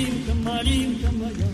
малинка, малинка моя.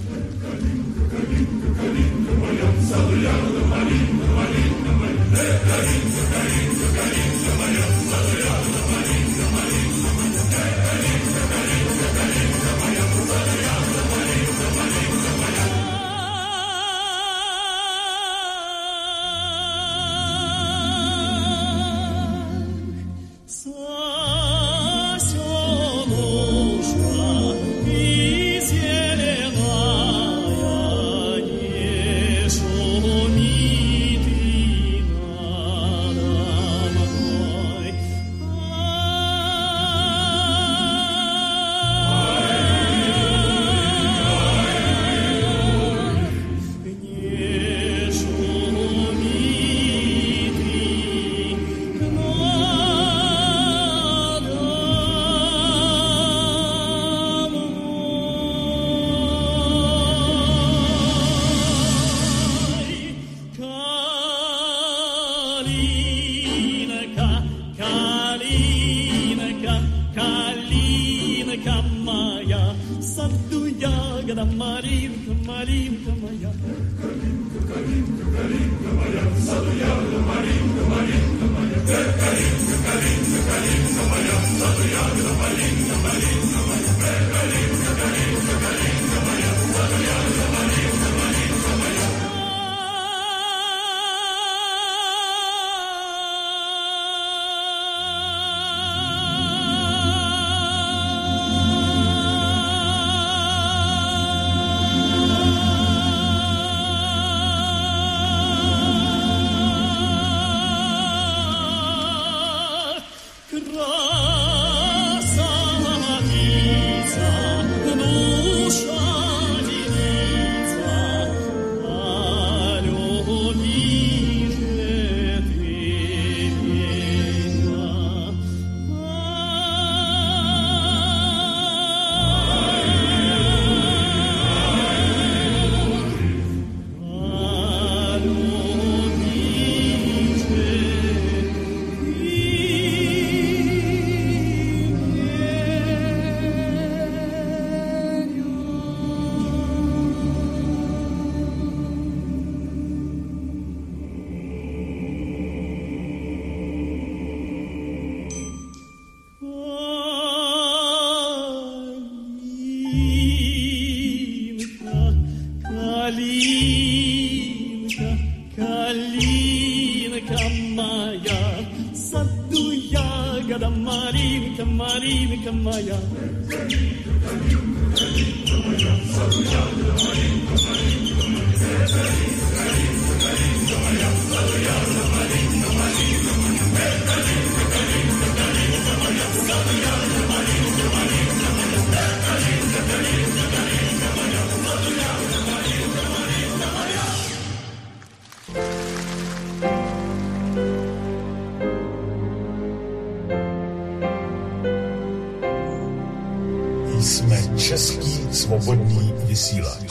Jsme český svobodný vysílač.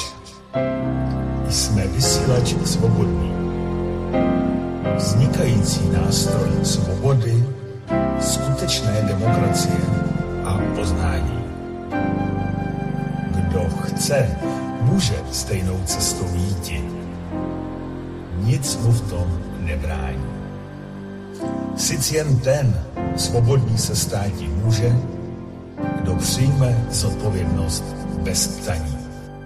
Jsme vysílač svobodný. Vznikající nástroj svobody, skutečné demokracie a poznání. Kdo chce, může stejnou cestou jít. Nic mu v tom nebrání. Sic jen ten svobodný se státi může, kdo přijme zodpovědnost bez ptaní.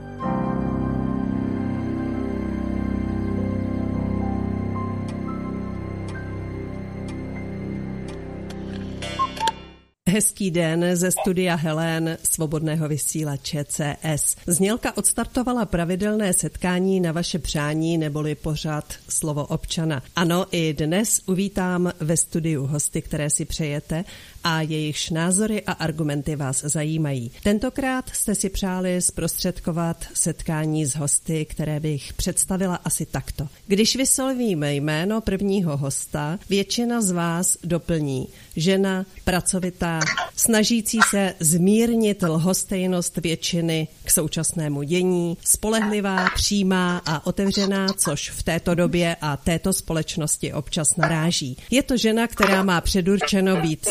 Hezký den ze studia Helén svobodného vysílače CS. Znělka odstartovala pravidelné setkání na vaše přání neboli pořad Slovo občana. Ano, i dnes uvítám ve studiu hosty, které si přejete a jejichž názory a argumenty vás zajímají. Tentokrát jste si přáli zprostředkovat setkání s hosty, které bych představila asi takto. Když vyslovím jméno prvního hosta, většina z vás doplní žena, pracovitá, snažící se zmírnit lhostejnost většiny k současnému dění, spolehlivá, přímá a otevřená, což v této době a této společnosti občas naráží. Je to žena, která má předurčeno být skutečnou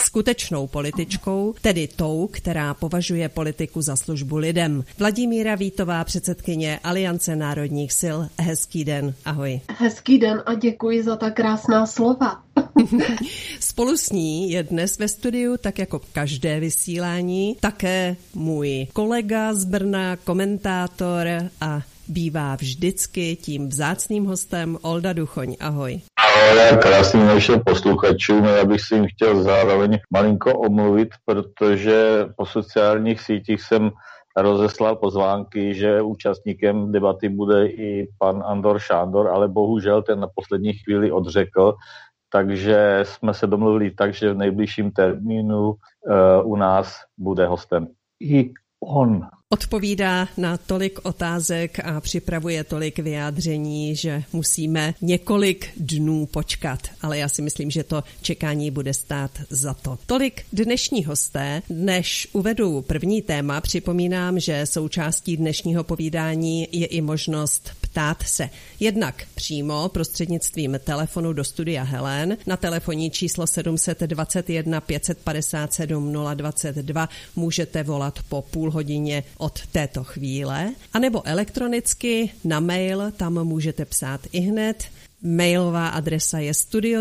skutečnou političkou, tedy tou, která považuje politiku za službu lidem. Vladimíra Vítová, předsedkyně Aliance národních sil. Hezký den, ahoj. Hezký den a děkuji za ta krásná slova. Spolu s ní je dnes ve studiu, tak jako každé vysílání, také můj kolega z Brna, komentátor a bývá vždycky tím vzácným hostem Olda Duchoň. Ahoj. Ahoj, krásný našim posluchačům. Já bych si jim chtěl zároveň malinko omluvit, protože po sociálních sítích jsem rozeslal pozvánky, že účastníkem debaty bude i pan Andor Šándor, ale bohužel ten na poslední chvíli odřekl, takže jsme se domluvili tak, že v nejbližším termínu u nás bude hostem i on. Odpovídá na tolik otázek a připravuje tolik vyjádření, že musíme několik dnů počkat, ale já si myslím, že to čekání bude stát za to. Tolik dnešní hosté. Než uvedu první téma, připomínám, že součástí dnešního povídání je i možnost ptát se. Jednak přímo prostřednictvím telefonu do studia Helen na telefonní číslo 721 557 022 můžete volat po půl hodině od této chvíle, anebo elektronicky na mail, tam můžete psát ihned. Mailová adresa je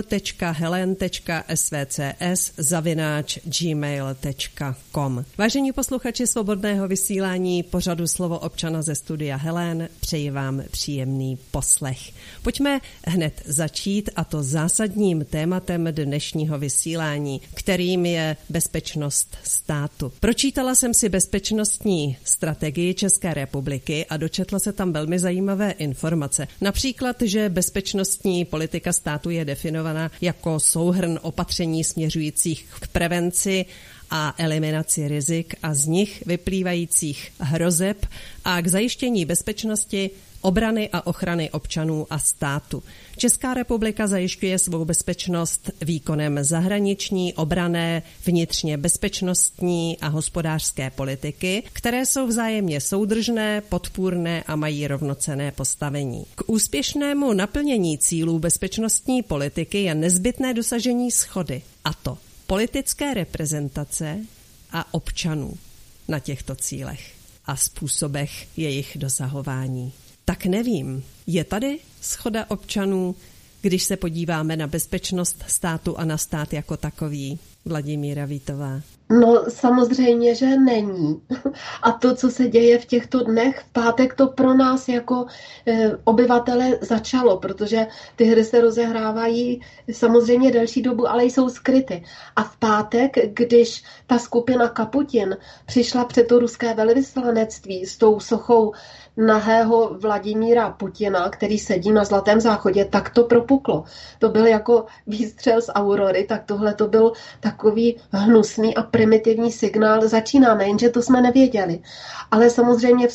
studio.helen.svcs@gmail.com. Vážení posluchači Svobodného vysílání pořadu Slovo občana ze studia Helen, přeji vám příjemný poslech. Pojďme hned začít, a to zásadním tématem dnešního vysílání, kterým je bezpečnost státu. Pročítala jsem si bezpečnostní strategii České republiky a dočetla se tam velmi zajímavé informace. Například, že bezpečnostní politika státu je definovaná jako souhrn opatření směřujících k prevenci a eliminaci rizik a z nich vyplývajících hrozeb a k zajištění bezpečnosti, obrany a ochrany občanů a státu. Česká republika zajišťuje svou bezpečnost výkonem zahraniční, obranné, vnitřně bezpečnostní a hospodářské politiky, které jsou vzájemně soudržné, podpůrné a mají rovnocenné postavení. K úspěšnému naplnění cílů bezpečnostní politiky je nezbytné dosažení shody, a to politické reprezentace a občanů na těchto cílech a způsobech jejich dosahování. Tak nevím, je tady shoda občanů, když se podíváme na bezpečnost státu a na stát jako takový? Vladimíra Vítová. No samozřejmě, že není. A to, co se děje v těchto dnech, v pátek to pro nás jako obyvatele začalo, protože ty hry se rozehrávají samozřejmě delší dobu, ale jsou skryty. A v pátek, když ta skupina Kaputin přišla před to ruské velvyslanectví s tou sochou nahého Vladimíra Putina, který sedí na Zlatém záchodě, tak to propuklo. To byl jako výstřel z aurory, tak tohle to byl takový hnusný a primitivní signál. Začínáme, jenže to jsme nevěděli. Ale samozřejmě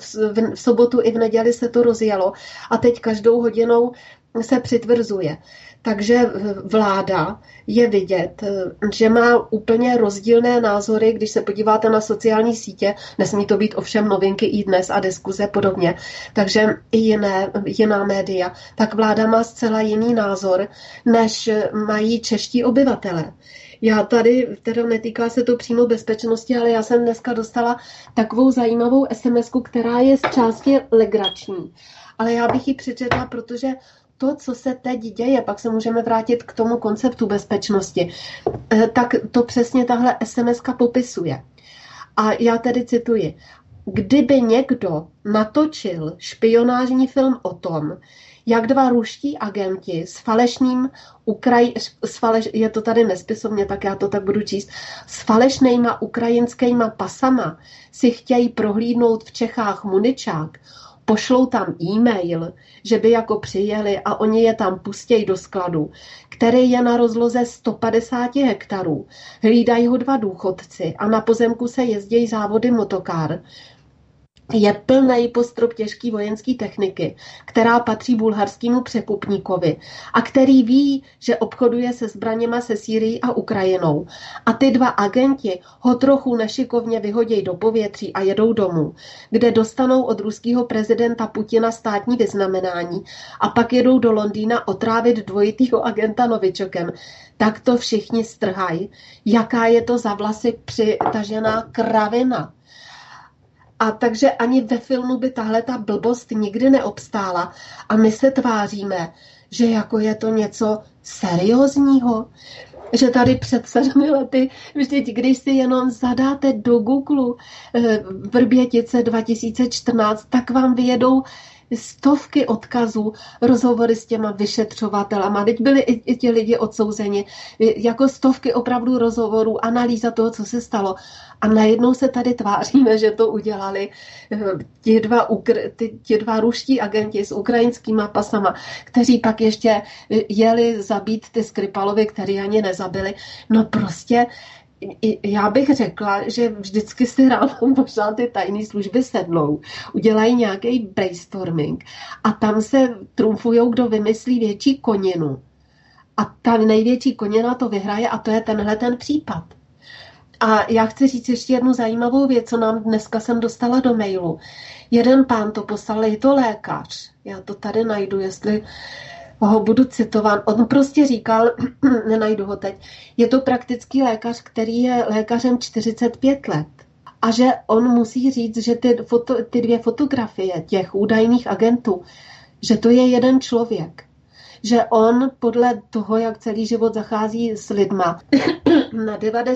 v sobotu i v neděli se to rozjelo a teď každou hodinou se přitvrzuje. Takže vláda je vidět, že má úplně rozdílné názory, když se podíváte na sociální sítě, nesmí to být ovšem novinky i dnes a diskuze podobně, takže i jiná média, tak vláda má zcela jiný názor, než mají čeští obyvatelé. Já tady, teda netýká se to přímo bezpečnosti, ale já jsem dneska dostala takovou zajímavou SMS-ku, která je z části legrační. Ale já bych ji přečetla, protože to, co se teď děje, pak se můžeme vrátit k tomu konceptu bezpečnosti, tak to přesně tahle SMS-ka popisuje. A já tedy cituji. Kdyby někdo natočil špionážní film o tom, jak dva ruští agenti je to tady nespisovně, tak já to tak budu číst, s falešnýma ukrajinskýma pasama si chtějí prohlídnout v Čechách muničák, pošlou tam e-mail, že by jako přijeli a oni je tam pustějí do skladu, který je na rozloze 150 hektarů. Hlídají ho dva důchodci a na pozemku se jezdějí závody motokár. je plný postrop těžký vojenský techniky, která patří bulharskému překupníkovi a který ví, že obchoduje se zbraněma se Sýrií a Ukrajinou. A ty dva agenti ho trochu nešikovně vyhodějí do povětří a jedou domů, kde dostanou od ruského prezidenta Putina státní vyznamenání a pak jedou do Londýna otrávit dvojitýho agenta novičokem. Tak to všichni strhají. Jaká je to za vlasy přitažená kravina. A takže ani ve filmu by tahle ta blbost nikdy neobstála. A my se tváříme, že jako je to něco seriózního. Že tady před 7 lety, vždyť když si jenom zadáte do Google Vrbětice 2014, tak vám vyjedou stovky odkazů, rozhovory s těma vyšetřovatelama. Teď byli i ti lidi odsouzeni. Jako stovky opravdu rozhovorů, analýza toho, co se stalo. A najednou se tady tváříme, že to udělali ti dva ruští agenti s ukrajinskýma pasama, kteří pak ještě jeli zabít ty Skripalovi, který ani nezabili. No prostě já bych řekla, že vždycky si ráno možná ty tajné služby sednou, udělají nějaký brainstorming a tam se trumfujou, kdo vymyslí větší koninu. A ta největší konina to vyhraje a to je tenhle ten případ. A já chci říct ještě jednu zajímavou věc, co nám dneska jsem dostala do mailu. Jeden pán to poslal, je to lékař. Já to tady najdu, jestli ho budu citovat. On prostě říkal, nenajdu ho teď, je to praktický lékař, který je lékařem 45 let. A že on musí říct, že ty dvě fotografie těch údajných agentů, že to je jeden člověk. Že on podle toho, jak celý život zachází s lidma, na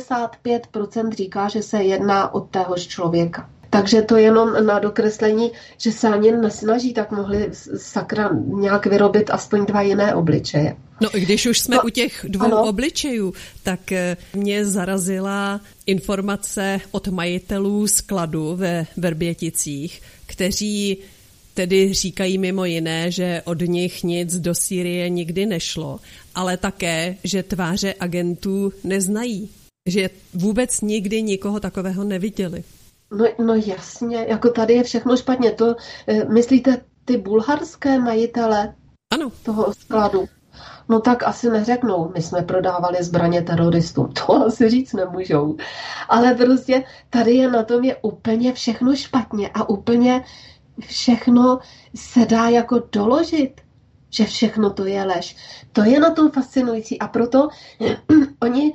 95% říká, že se jedná o téhož člověka. Takže to jenom na dokreslení, že se ani nesnaží, tak mohli sakra nějak vyrobit aspoň 2 jiné obličeje. No i když už jsme u těch 2 obličejů, tak mě zarazila informace od majitelů skladu ve Vrběticích, kteří tedy říkají mimo jiné, že od nich nic do Sýrie nikdy nešlo, ale také, že tváře agentů neznají, že vůbec nikdy nikoho takového neviděli. No jasně, jako tady je všechno špatně. To myslíte ty bulharské majitele toho skladu? No tak asi neřeknou, my jsme prodávali zbraně teroristům. To asi říct nemůžou. Ale prostě tady je na tom je úplně všechno špatně a úplně všechno se dá jako doložit, že všechno to je lež. To je na tom fascinující a proto oni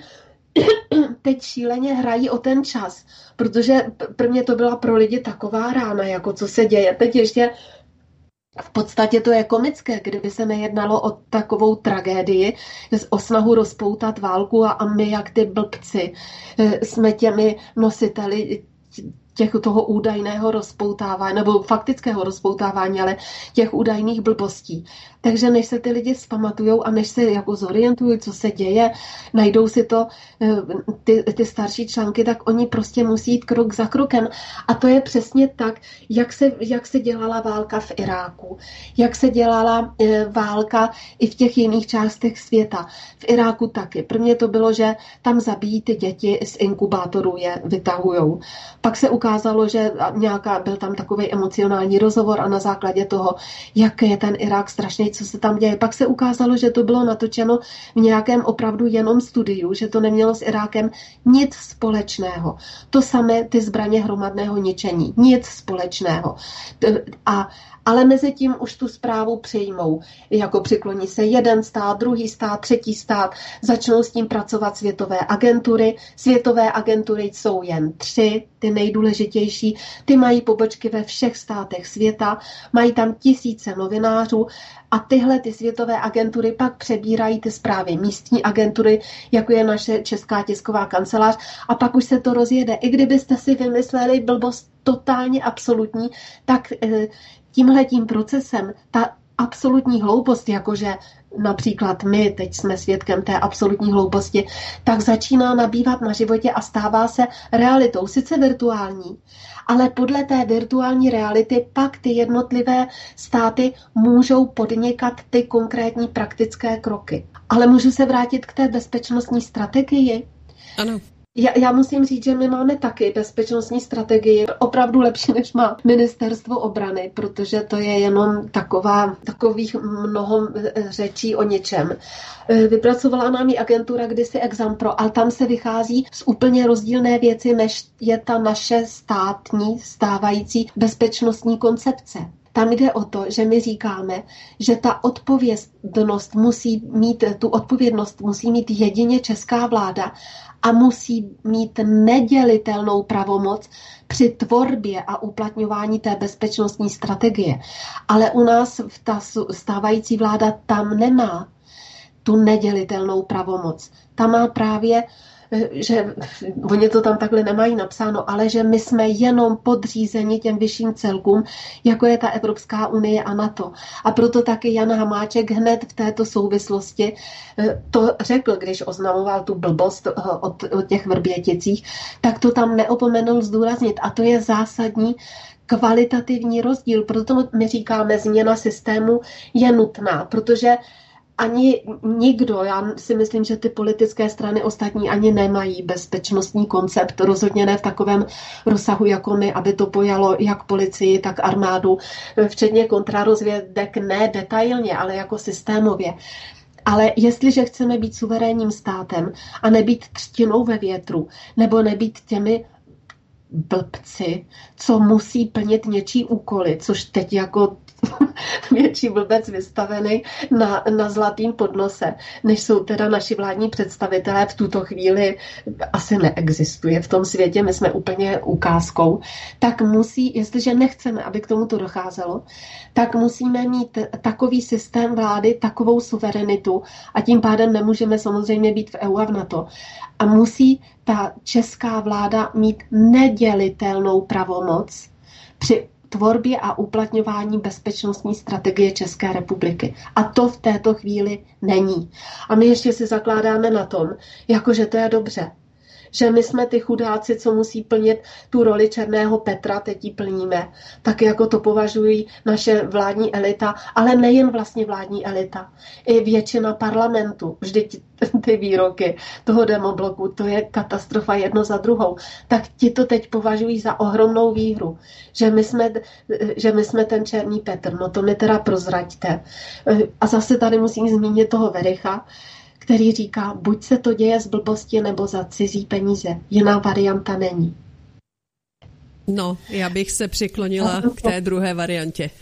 teď šíleně hrají o ten čas, protože pro mě to byla pro lidi taková rána, jako co se děje. Teď ještě v podstatě to je komické, kdyby se nejednalo o takovou tragédii, o snahu rozpoutat válku a my jak ty blbci jsme těmi nositeli toho údajného rozpoutávání, nebo faktického rozpoutávání, ale těch údajných blbostí. Takže než se ty lidi vzpamatujou a než se jako zorientují, co se děje, najdou si to ty starší články, tak oni prostě musí jít krok za krokem. A to je přesně tak, jak se dělala válka v Iráku, jak se dělala válka i v těch jiných částech světa. V Iráku taky. Prvně to bylo, že tam zabijí ty děti z inkubátorů, je vytahujou. Pak se ukázalo, že byl tam takový emocionální rozhovor a na základě toho, jak je ten Irák strašný, co se tam děje. Pak se ukázalo, že to bylo natočeno v nějakém opravdu jenom studiu, že to nemělo s Irákem nic společného. To samé ty zbraně hromadného ničení. Nic společného. Ale mezi tím už tu zprávu přijmou. Jako přikloní se jeden stát, druhý stát, třetí stát, začnou s tím pracovat světové agentury. Světové agentury jsou jen 3, ty nejdůležitější. Ty mají pobočky ve všech státech světa, mají tam tisíce novinářů a tyhle ty světové agentury pak přebírají ty zprávy místní agentury, jako je naše Česká tisková kancelář a pak už se to rozjede. I kdybyste si vymysleli blbost totálně absolutní, tak tímhletím procesem ta absolutní hloupost, jakože například my teď jsme svědkem té absolutní hlouposti, tak začíná nabývat na životě a stává se realitou, sice virtuální, ale podle té virtuální reality pak ty jednotlivé státy můžou podnikat ty konkrétní praktické kroky. Ale můžu se vrátit k té bezpečnostní strategii? Ano. Já musím říct, že my máme taky bezpečnostní strategii, opravdu lepší, než má Ministerstvo obrany, protože to je jenom takových mnoho řečí o něčem. Vypracovala nám ji agentura kdysi Exampro, ale tam se vychází z úplně rozdílné věci, než je ta naše stávající bezpečnostní koncepce. Tam jde o to, že my říkáme, že ta odpovědnost musí mít jedině česká vláda a musí mít nedělitelnou pravomoc při tvorbě a uplatňování té bezpečnostní strategie. Ale u nás ta stávající vláda tam nemá tu nedělitelnou pravomoc. Tam má právě, že oni to tam takhle nemají napsáno, ale že my jsme jenom podřízeni těm vyšším celkům, jako je ta Evropská unie a NATO. A proto taky Jan Hamáček hned v této souvislosti to řekl, když oznamoval tu blbost o těch Vrběticích, tak to tam neopomenul zdůraznit. A to je zásadní kvalitativní rozdíl. Proto my říkáme, změna systému je nutná, protože ani nikdo, já si myslím, že ty politické strany ostatní ani nemají bezpečnostní koncept, rozhodně ne v takovém rozsahu jako my, aby to pojalo jak policii, tak armádu, včetně kontrarozvědek, ne detailně, ale jako systémově. Ale jestliže chceme být suverénním státem a nebýt třtinou ve větru, nebo nebýt těmi blbci, co musí plnit něčí úkoly, což teď jako větší blbec vystavený na zlatým podnose, než jsou teda naši vládní představitelé, v tuto chvíli asi neexistuje v tom světě, my jsme úplně ukázkou, tak musí, jestliže nechceme, aby k tomuto docházelo, tak musíme mít takový systém vlády, takovou suverenitu a tím pádem nemůžeme samozřejmě být v EU a v NATO. A musí ta česká vláda mít nedělitelnou pravomoc při tvorbě a uplatňování bezpečnostní strategie České republiky. A to v této chvíli není. A my ještě si zakládáme na tom, jakože to je dobře. Že my jsme ty chudáci, co musí plnit tu roli černého Petra, teď ji plníme. Tak jako to považují naše vládní elita, ale nejen vlastně vládní elita. I většina parlamentu. Vždyť ty výroky toho demobloku, to je katastrofa jedno za druhou. Tak ti to teď považují za ohromnou výhru. Že my jsme ten černý Petr. No to mi teda prozraďte. A zase tady musím zmínit toho Vericha, který říká, buď se to děje z blbosti nebo za cizí peníze. Jiná varianta není. No, já bych se přiklonila k té druhé variantě.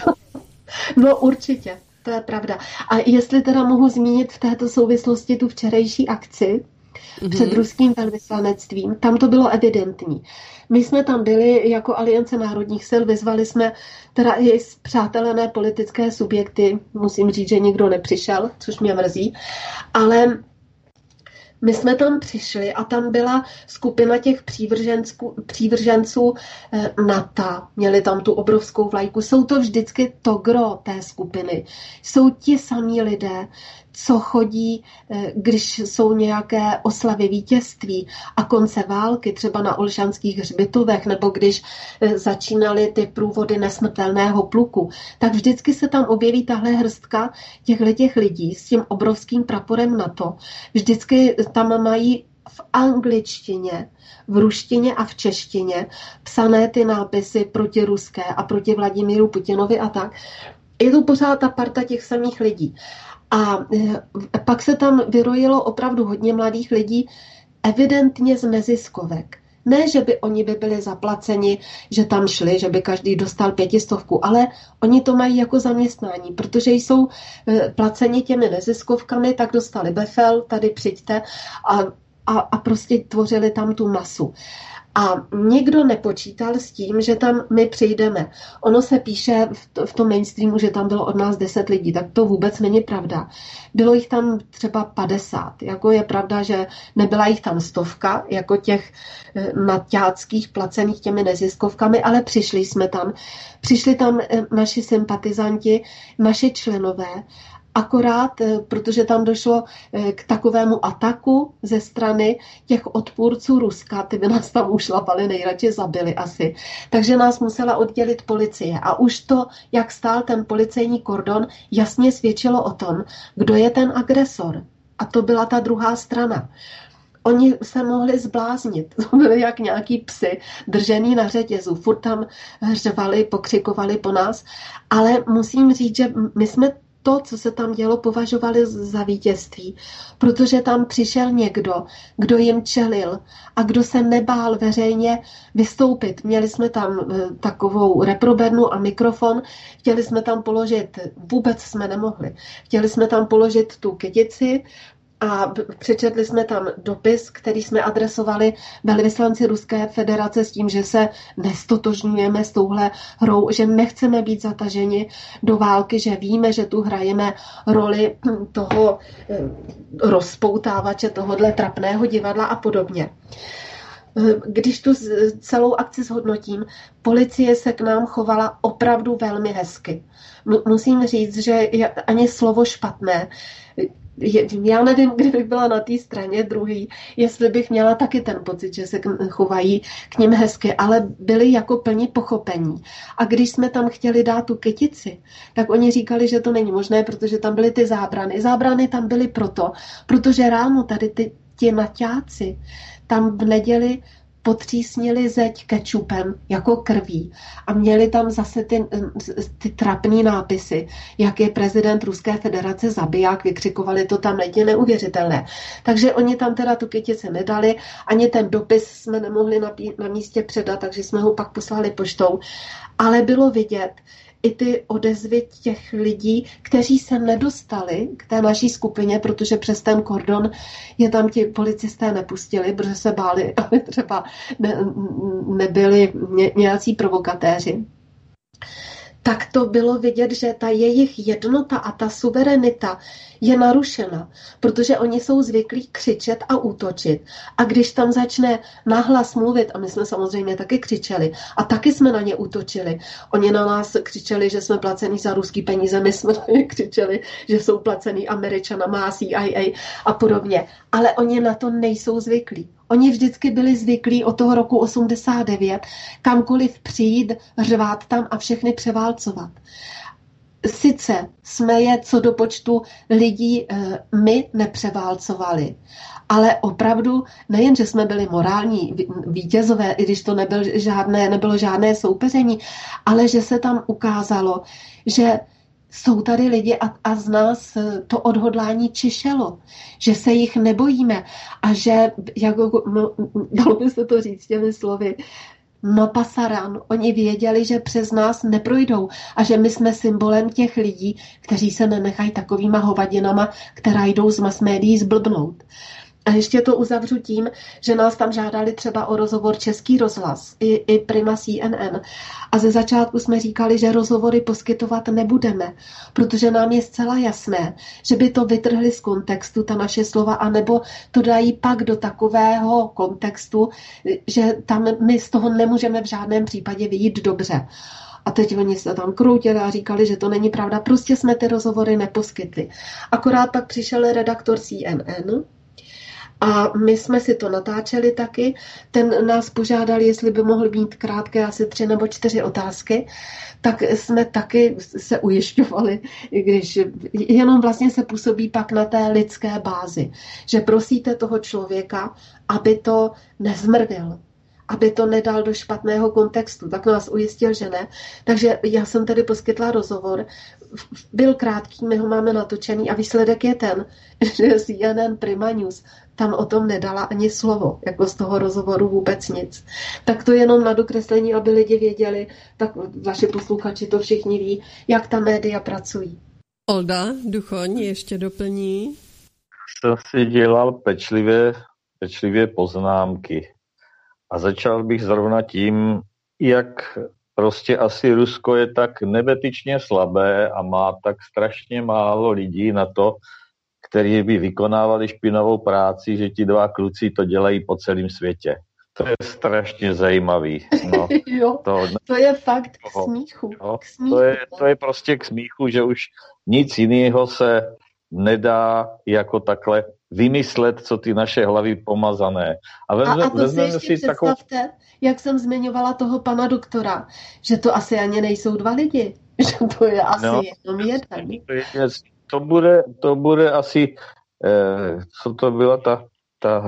No určitě, to je pravda. A jestli teda mohu zmínit v této souvislosti tu včerejší akci před ruským velvyslanectvím, tam to bylo evidentní. My jsme tam byli jako Aliance národních sil, vyzvali jsme teda i spřátelené politické subjekty, musím říct, že nikdo nepřišel, což mě mrzí, ale my jsme tam přišli a tam byla skupina těch přívrženců NATO. Měli tam tu obrovskou vlajku. Jsou to vždycky to gro té skupiny. Jsou ti samí lidé, co chodí, když jsou nějaké oslavy vítězství a konce války, třeba na Olšanských hřbitovech, nebo když začínaly ty průvody nesmrtelného pluku, tak vždycky se tam objeví tahle hrstka těch lidí s tím obrovským praporem NATO. Vždycky tam mají v angličtině, v ruštině a v češtině psané ty nápisy proti ruské a proti Vladimíru Putinovi a tak. Je to pořád ta parta těch samých lidí. A pak se tam vyrojilo opravdu hodně mladých lidí, evidentně z neziskovek. Ne, že by oni byli zaplaceni, že tam šli, že by každý dostal 500, ale oni to mají jako zaměstnání, protože jsou placeni těmi neziskovkami, tak dostali befel, tady přijďte a prostě tvořili tam tu masu. A nikdo nepočítal s tím, že tam my přijdeme. Ono se píše v tom mainstreamu, že tam bylo od nás 10 lidí, tak to vůbec není pravda. Bylo jich tam třeba 50. Jako je pravda, že nebyla jich tam 100, jako těch naťáckých placených těmi neziskovkami, ale přišli jsme tam. Přišli tam naši sympatizanti, naši členové, akorát, protože tam došlo k takovému ataku ze strany těch odpůrců Ruska, ty by nás tam ušlapali, nejradši zabili asi. Takže nás musela oddělit policie. A už to, jak stál ten policejní kordon, jasně svědčilo o tom, kdo je ten agresor. A to byla ta druhá strana. oni se mohli zbláznit. To byli jak nějaký psy, držený na řetězu. Furt tam hřvali, pokřikovali po nás. Ale musím říct, že my jsme to, co se tam dělo, považovali za vítězství, protože tam přišel někdo, kdo jim čelil a kdo se nebál veřejně vystoupit. Měli jsme tam takovou reprobednu a mikrofon, chtěli jsme tam položit, vůbec jsme nemohli, chtěli jsme tam položit tu kytici, a přečetli jsme tam dopis, který jsme adresovali velvyslanci Ruské federace s tím, že se nestotožňujeme s touhle hrou, že nechceme být zataženi do války, že víme, že tu hrajeme roli toho rozpoutávače, tohohle trapného divadla a podobně. Když tu celou akci zhodnotím, policie se k nám chovala opravdu velmi hezky. Musím říct, že ani slovo špatné. Já nevím, kdybych byla na té straně druhý, jestli bych měla taky ten pocit, že se chovají k nim hezky, ale byli jako plní pochopení. A když jsme tam chtěli dát tu kytici, tak oni říkali, že to není možné, protože tam byly ty zábrany. Zábrany tam byly protože ráno tady ti naťáci tam v neděli potřísnili zeď kečupem jako krví a měli tam zase ty trapný nápisy, jak je prezident Ruské federace zabiják, vykřikovali to tam lidi neuvěřitelné. Takže oni tam teda tu kytici nedali, ani ten dopis jsme nemohli na místě předat, takže jsme ho pak poslali poštou. Ale bylo vidět i ty odezvy těch lidí, kteří se nedostali k té naší skupině, protože přes ten kordon je tam ti policisté nepustili, protože se báli, aby třeba nebyli nějací provokatéři. Tak to bylo vidět, že ta jejich jednota a ta suverenita je narušena, protože oni jsou zvyklí křičet a útočit. A když tam začne nahlas mluvit, a my jsme samozřejmě taky křičeli, a taky jsme na ně útočili. Oni na nás křičeli, že jsme placení za ruský peníze, my jsme na ně křičeli, že jsou placený Američanama, CIA a podobně. Ale oni na to nejsou zvyklí. Oni vždycky byli zvyklí od toho roku 89 kamkoliv přijít, řvát tam a všechny převálcovat. Sice jsme je co do počtu lidí my nepřeválcovali, ale opravdu nejen, že jsme byli morální vítězové, i když to nebylo žádné soupeření, ale že se tam ukázalo, že jsou tady lidi a z nás to odhodlání čišelo, že se jich nebojíme a že, dalo by se to říct těmi slovy, no pasaran, oni věděli, že přes nás neprojdou a že my jsme symbolem těch lidí, kteří se nenechají takovýma hovadinama, která jdou z mass médií zblbnout. A ještě to uzavřu tím, že nás tam žádali třeba o rozhovor Český rozhlas i Prima CNN. A ze začátku jsme říkali, že rozhovory poskytovat nebudeme, protože nám je zcela jasné, že by to vytrhli z kontextu, ta naše slova, anebo to dají pak do takového kontextu, že tam my z toho nemůžeme v žádném případě vyjít dobře. A teď oni se tam kroutili a říkali, že to není pravda. Prostě jsme ty rozhovory neposkytli. Akorát pak přišel redaktor CNN, a my jsme si to natáčeli taky. Ten nás požádal, jestli by mohl mít krátké asi 3 nebo 4 otázky. Tak jsme taky se ujišťovali, když jenom vlastně se působí pak na té lidské bázi. Že prosíte toho člověka, aby to nezmrvil, aby to nedal do špatného kontextu. Tak nás ujistil, že ne. Takže já jsem tedy poskytla rozhovor. Byl krátký, my ho máme natočený a výsledek je ten, že CNN Prima News tam o tom nedala ani slovo, jako z toho rozhovoru vůbec nic. Tak to jenom na dokreslení, aby lidi věděli, tak vaši posluchači to všichni ví, jak ta média pracují. Olda Duchoň ještě doplní. Jsem si dělal pečlivě poznámky. A začal bych zrovna tím, jak prostě asi Rusko je tak nebetyčně slabé a má tak strašně málo lidí na to, kteří by vykonávali špinavou práci, že ti 2 kluci to dělají po celém světě. To je strašně zajímavý. No, jo, to je fakt k smíchu. No, to je prostě k smíchu, že už nic jiného se nedá jako takhle vymyslet, co ty naše hlavy pomazané. A to si ještě představte, jak jsem zmiňovala toho pana doktora, že to asi ani nejsou 2 lidi, že to je asi jenom jeden. To bude asi, co to byla ta ta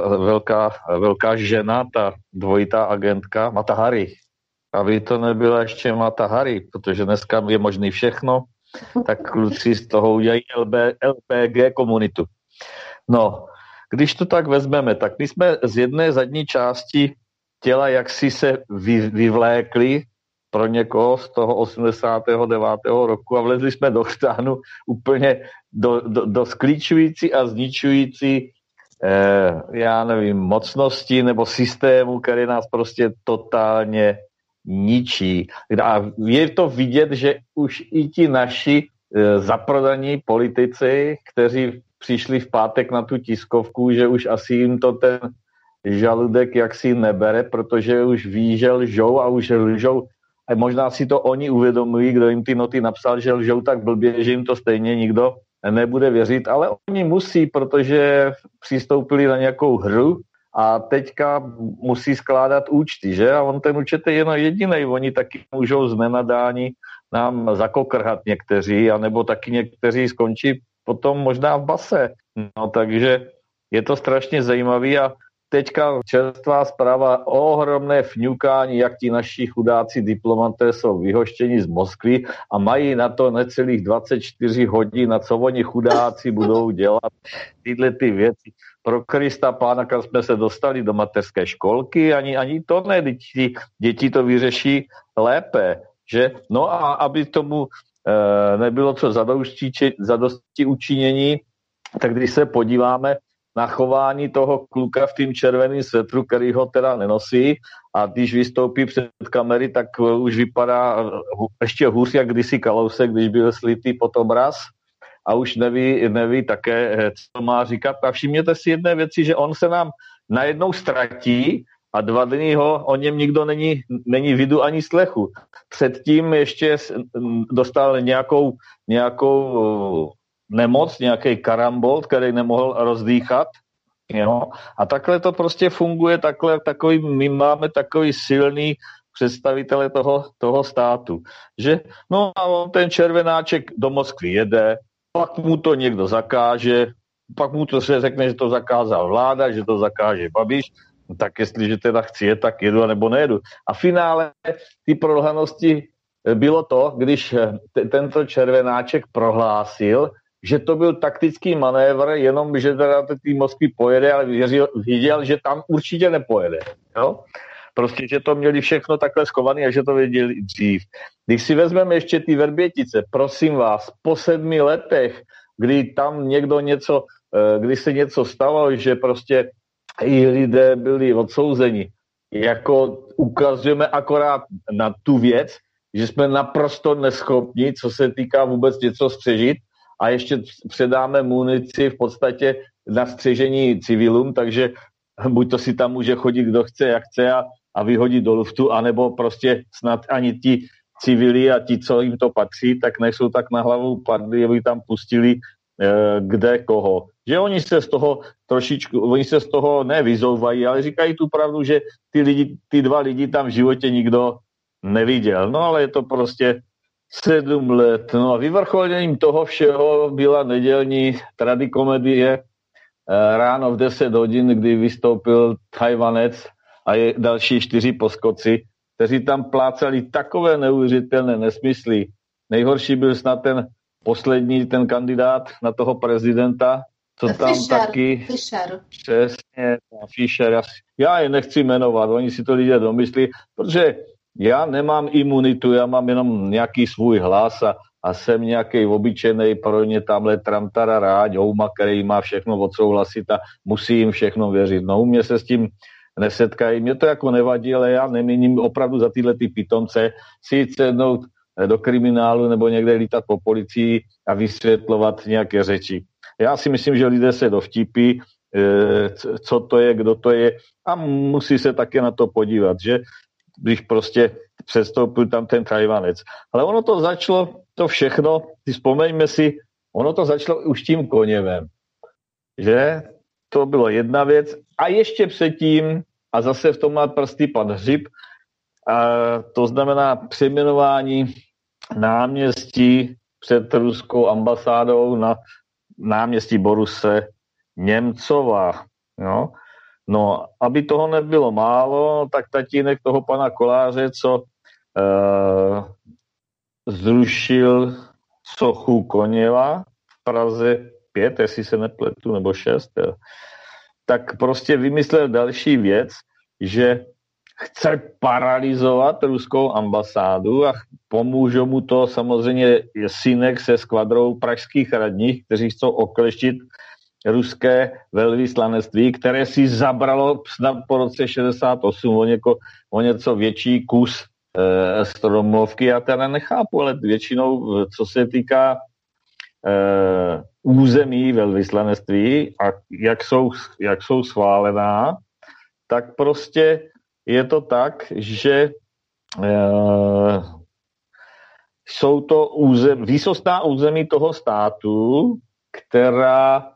velká žena, ta dvojitá agentka, Mata Hari. Aby to nebyla ještě Mata Hari, protože dneska je možný všechno, tak kluci z toho udělají LPG komunitu. No, když to tak vezmeme, tak my jsme z jedné zadní části těla jaksi se vyvlékli pro někoho z toho 89. roku a vlezli jsme do chtánu úplně do skličující a zničující já nevím, mocnosti nebo systému, který nás prostě totálně ničí. A je to vidět, že už i ti naši zaprodaní politici, kteří přišli v pátek na tu tiskovku, že už asi jim to ten žaludek jaksi nebere, protože už ví, že lžou a už lžou. A možná si to oni uvědomují, kdo jim ty noty napsal, že lžou tak blbě, že jim to stejně nikdo nebude věřit, ale oni musí, protože přistoupili na nějakou hru a teďka musí skládat účty, že? A on ten účet je jenom jedinej. Oni taky můžou z nenadání nám zakokrhat někteří, anebo taky někteří skončí potom možná v base. No takže je to strašně zajímavý a teďka čerstvá zpráva, ohromné fňukání, jak ti naši chudáci diplomaté jsou vyhoštěni z Moskvy a mají na to necelých 24 hodin, na co oni chudáci budou dělat tyhle ty věci. Pro Krista pána, kam jsme se dostali do mateřské školky, ani to ne, děti to vyřeší lépe, že? No a aby tomu nebylo co zadosti učinění, tak když se podíváme na chování toho kluka v tým červeným svetru, který ho teda nenosí a když vystoupí před kamery, tak už vypadá ještě hůř, jak kdysi Kalousek, když byl slitý pod obraz a už neví také, co má říkat. A všimněte si jedné věci, že on se nám najednou ztratí a 2 dny o něm nikdo není vidu ani slechu. Předtím ještě dostal nějakou nemoc, nějaký karambol, který nemohl rozdýchat. Jo? A takhle to prostě funguje, my máme takový silný představitele toho státu. Že, no a on ten červenáček do Moskvy jede, pak mu to někdo zakáže, pak mu to se řekne, že to zakázal vláda, že to zakáže Babiš, no tak jestliže teda chci jet, tak jedu a nebo nejedu. A v finále ty prolhanosti bylo to, když tento červenáček prohlásil, že to byl taktický manévr, jenom, že teda ty Moskvy pojede, ale věděl, že tam určitě nepojede. Jo? Prostě, že to měli všechno takhle schované a že to věděli dřív. Když si vezmeme ještě ty Verbětice, prosím vás, po 7 letech, kdy tam kdy se něco stalo, že prostě i lidé byli odsouzeni, jako ukazujeme akorát na tu věc, že jsme naprosto neschopni, co se týká vůbec něco střežit, a ještě předáme munici v podstatě na střežení civilům, takže buď to si tam může chodit, kdo chce, jak chce a vyhodit do luftu, anebo prostě snad ani ti civili a ti, co jim to patří, tak nejsou tak na hlavu padli, aby tam pustili kde koho. Že oni se z toho nevyzouvají, ale říkají tu pravdu, že ty 2 lidi tam v životě nikdo neviděl. No ale je to prostě 7 let. No a vyvrcholením toho všeho byla nedělní tragikomedie ráno v 10 hodin, kdy vystoupil Tajvanec a další 4 poskoci, kteří tam plácali takové neuvěřitelné nesmysly. Nejhorší byl snad ten poslední, ten kandidát na toho prezidenta, co tam Fischer. Přesně, Fischer. Já je nechci jmenovat, oni si to lidé domyslí, protože já nemám imunitu, já mám jenom nějaký svůj hlas a jsem nějaký obyčejnej pro ně tamhle tramtarará, ďouma, který má všechno odsouhlasit a musí jim všechno věřit. No u mě se s tím nesetkají, mě to jako nevadí, ale já nemíním opravdu za tyhle ty pitomce si sednout do kriminálu nebo někde lítat po policii a vysvětlovat nějaké řeči. Já si myslím, že lidé se dovtípí, co to je, kdo to je a musí se také na to podívat, že když prostě přestoupil tam ten Tajvanec. Ale ono to začalo, to všechno, vzpomeňme si, ono to začalo už tím Koněvem. Že? To bylo jedna věc. A ještě předtím, a zase v tom má prsty pan Hřib, a to znamená přejmenování náměstí před ruskou ambasádou na náměstí Borise Němcova. Jo? No, aby toho nebylo málo, tak tatínek toho pana Koláře, co zrušil sochu Koněva v Praze 5, jestli se nepletu, nebo 6, tak prostě vymyslel další věc, že chce paralyzovat ruskou ambasádu a pomůžou mu to samozřejmě synek se skvadrou pražských radních, kteří chcou okleštit ruské velvyslanectví, které si zabralo snad po roce 68 o něco větší kus stromovky. Já teda nechápu, ale většinou, co se týká území velvyslanectví a jak jsou schválená, tak prostě je to tak, že jsou to výsostná území toho státu, která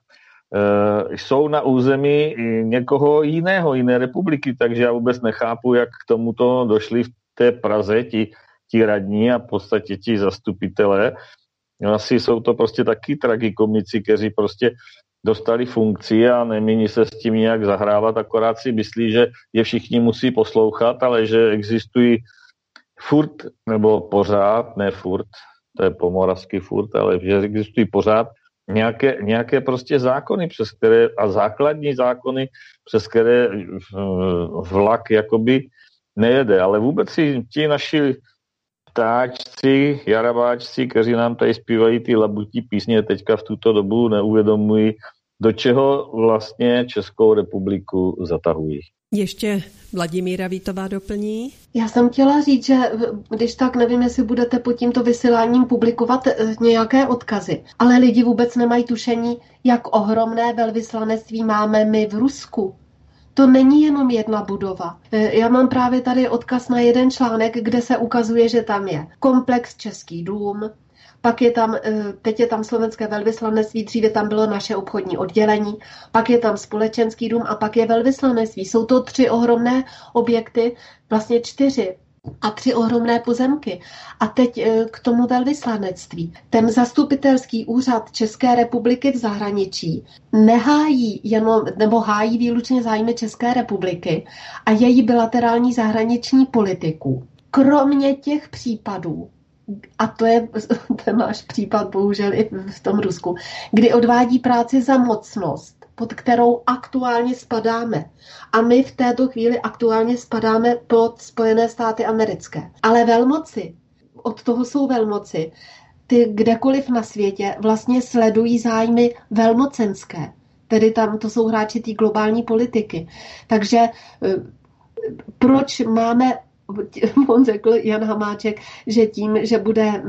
jsou na území někoho jiného, jiné republiky, takže já vůbec nechápu, jak k tomuto došli v té Praze ti radní a v podstatě ti zastupitelé. Asi jsou to prostě taky tragikomici, kteří prostě dostali funkci a nemíní se s tím nějak zahrávat, akorát si myslí, že je všichni musí poslouchat, ale že existují furt, nebo pořád, ne furt, to je po moravsky furt, ale že existují pořád nějaké prostě zákony, přes které, a základní zákony, přes které vlak jakoby nejede, ale vůbec si ti naši ptáčci, jarabáčci, kteří nám tady zpívají ty labutí písně teďka v tuto dobu, neuvědomují, do čeho vlastně Českou republiku zatahují. Ještě Vladimíra Vítová doplní. Já jsem chtěla říct, že když tak nevím, jestli budete pod tímto vysíláním publikovat nějaké odkazy, ale lidi vůbec nemají tušení, jak ohromné velvyslanectví máme my v Rusku. To není jenom jedna budova. Já mám právě tady odkaz na jeden článek, kde se ukazuje, že tam je komplex Český dům, pak je tam, teď je tam slovenské velvyslanectví, dříve tam bylo naše obchodní oddělení, pak je tam společenský dům a pak je velvyslanectví. Jsou to 3 ohromné objekty, vlastně 4 a 3 ohromné pozemky. A teď k tomu velvyslanectví. Ten zastupitelský úřad České republiky v zahraničí nehájí jenom, nebo hájí výlučně zájmy České republiky a její bilaterální zahraniční politiku. Kromě těch případů, a to je ten náš případ bohužel i v tom Rusku, kdy odvádí práci za mocnost, pod kterou aktuálně spadáme. A my v této chvíli aktuálně spadáme pod Spojené státy americké. Ale velmoci, od toho jsou velmoci, ty kdekoliv na světě vlastně sledují zájmy velmocenské. Tedy tam to jsou hráči té globální politiky. Takže proč máme, on řekl Jan Hamáček, že tím, že bude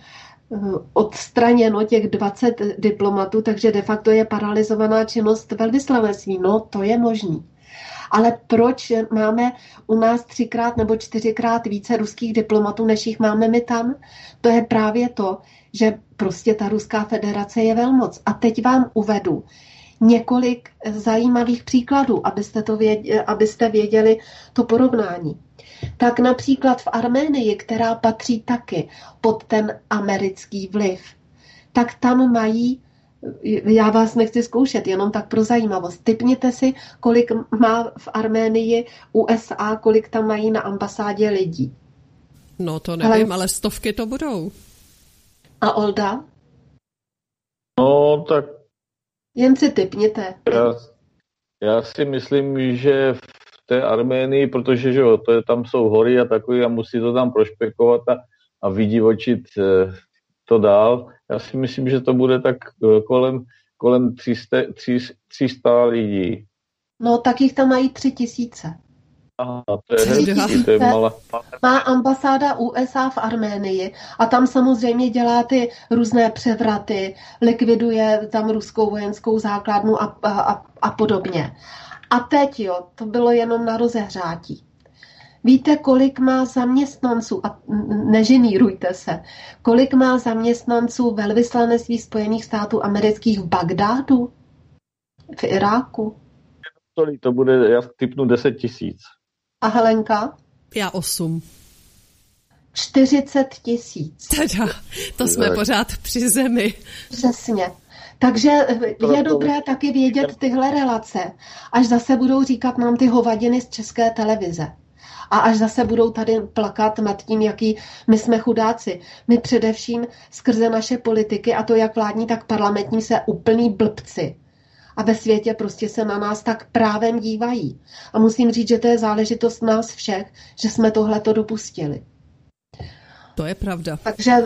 odstraněno těch 20 diplomatů, takže de facto je paralyzovaná činnost velvyslanectví. No, to je možný. Ale proč máme u nás 3x nebo 4x více ruských diplomatů, než jich máme my tam? To je právě to, že prostě ta Ruská federace je velmoc. A teď vám uvedu několik zajímavých příkladů, abyste věděli to porovnání. Tak například v Arménii, která patří taky pod ten americký vliv, tak tam mají, já vás nechci zkoušet, jenom tak pro zajímavost, tipněte si, kolik má v Arménii USA, kolik tam mají na ambasádě lidí. No to nevím, ale 100 to budou. A Olda? No tak... Jen si tipněte. Já si myslím, že v té Arménii, protože že jo, tam jsou hory a takový a musí to tam prošpekovat a vydivočit to dál. Já si myslím, že to bude tak kolem 300 lidí. No tak jich tam mají 3000. Aha, to je malá. Má ambasáda USA v Arménii a tam samozřejmě dělá ty různé převraty, likviduje tam ruskou vojenskou základnu a podobně. A teď jo, to bylo jenom na rozehřátí. Víte, kolik má zaměstnanců, a neženírujte se, kolik má zaměstnanců velvyslanectví Spojených států amerických v Bagdádu, v Iráku? To bude, já tipnu 10 000. A Helenka? Já 8. 40 000. Teda, to jsme pořád při zemi. Přesně. Takže je dobré taky vědět tyhle relace, až zase budou říkat nám ty hovadiny z České televize. A až zase budou tady plakat nad tím, jaký my jsme chudáci. My především skrze naše politiky, a to jak vládní, tak parlamentní, se úplný blbci. A ve světě prostě se na nás tak právem dívají. A musím říct, že to je záležitost nás všech, že jsme tohleto dopustili. To je pravda.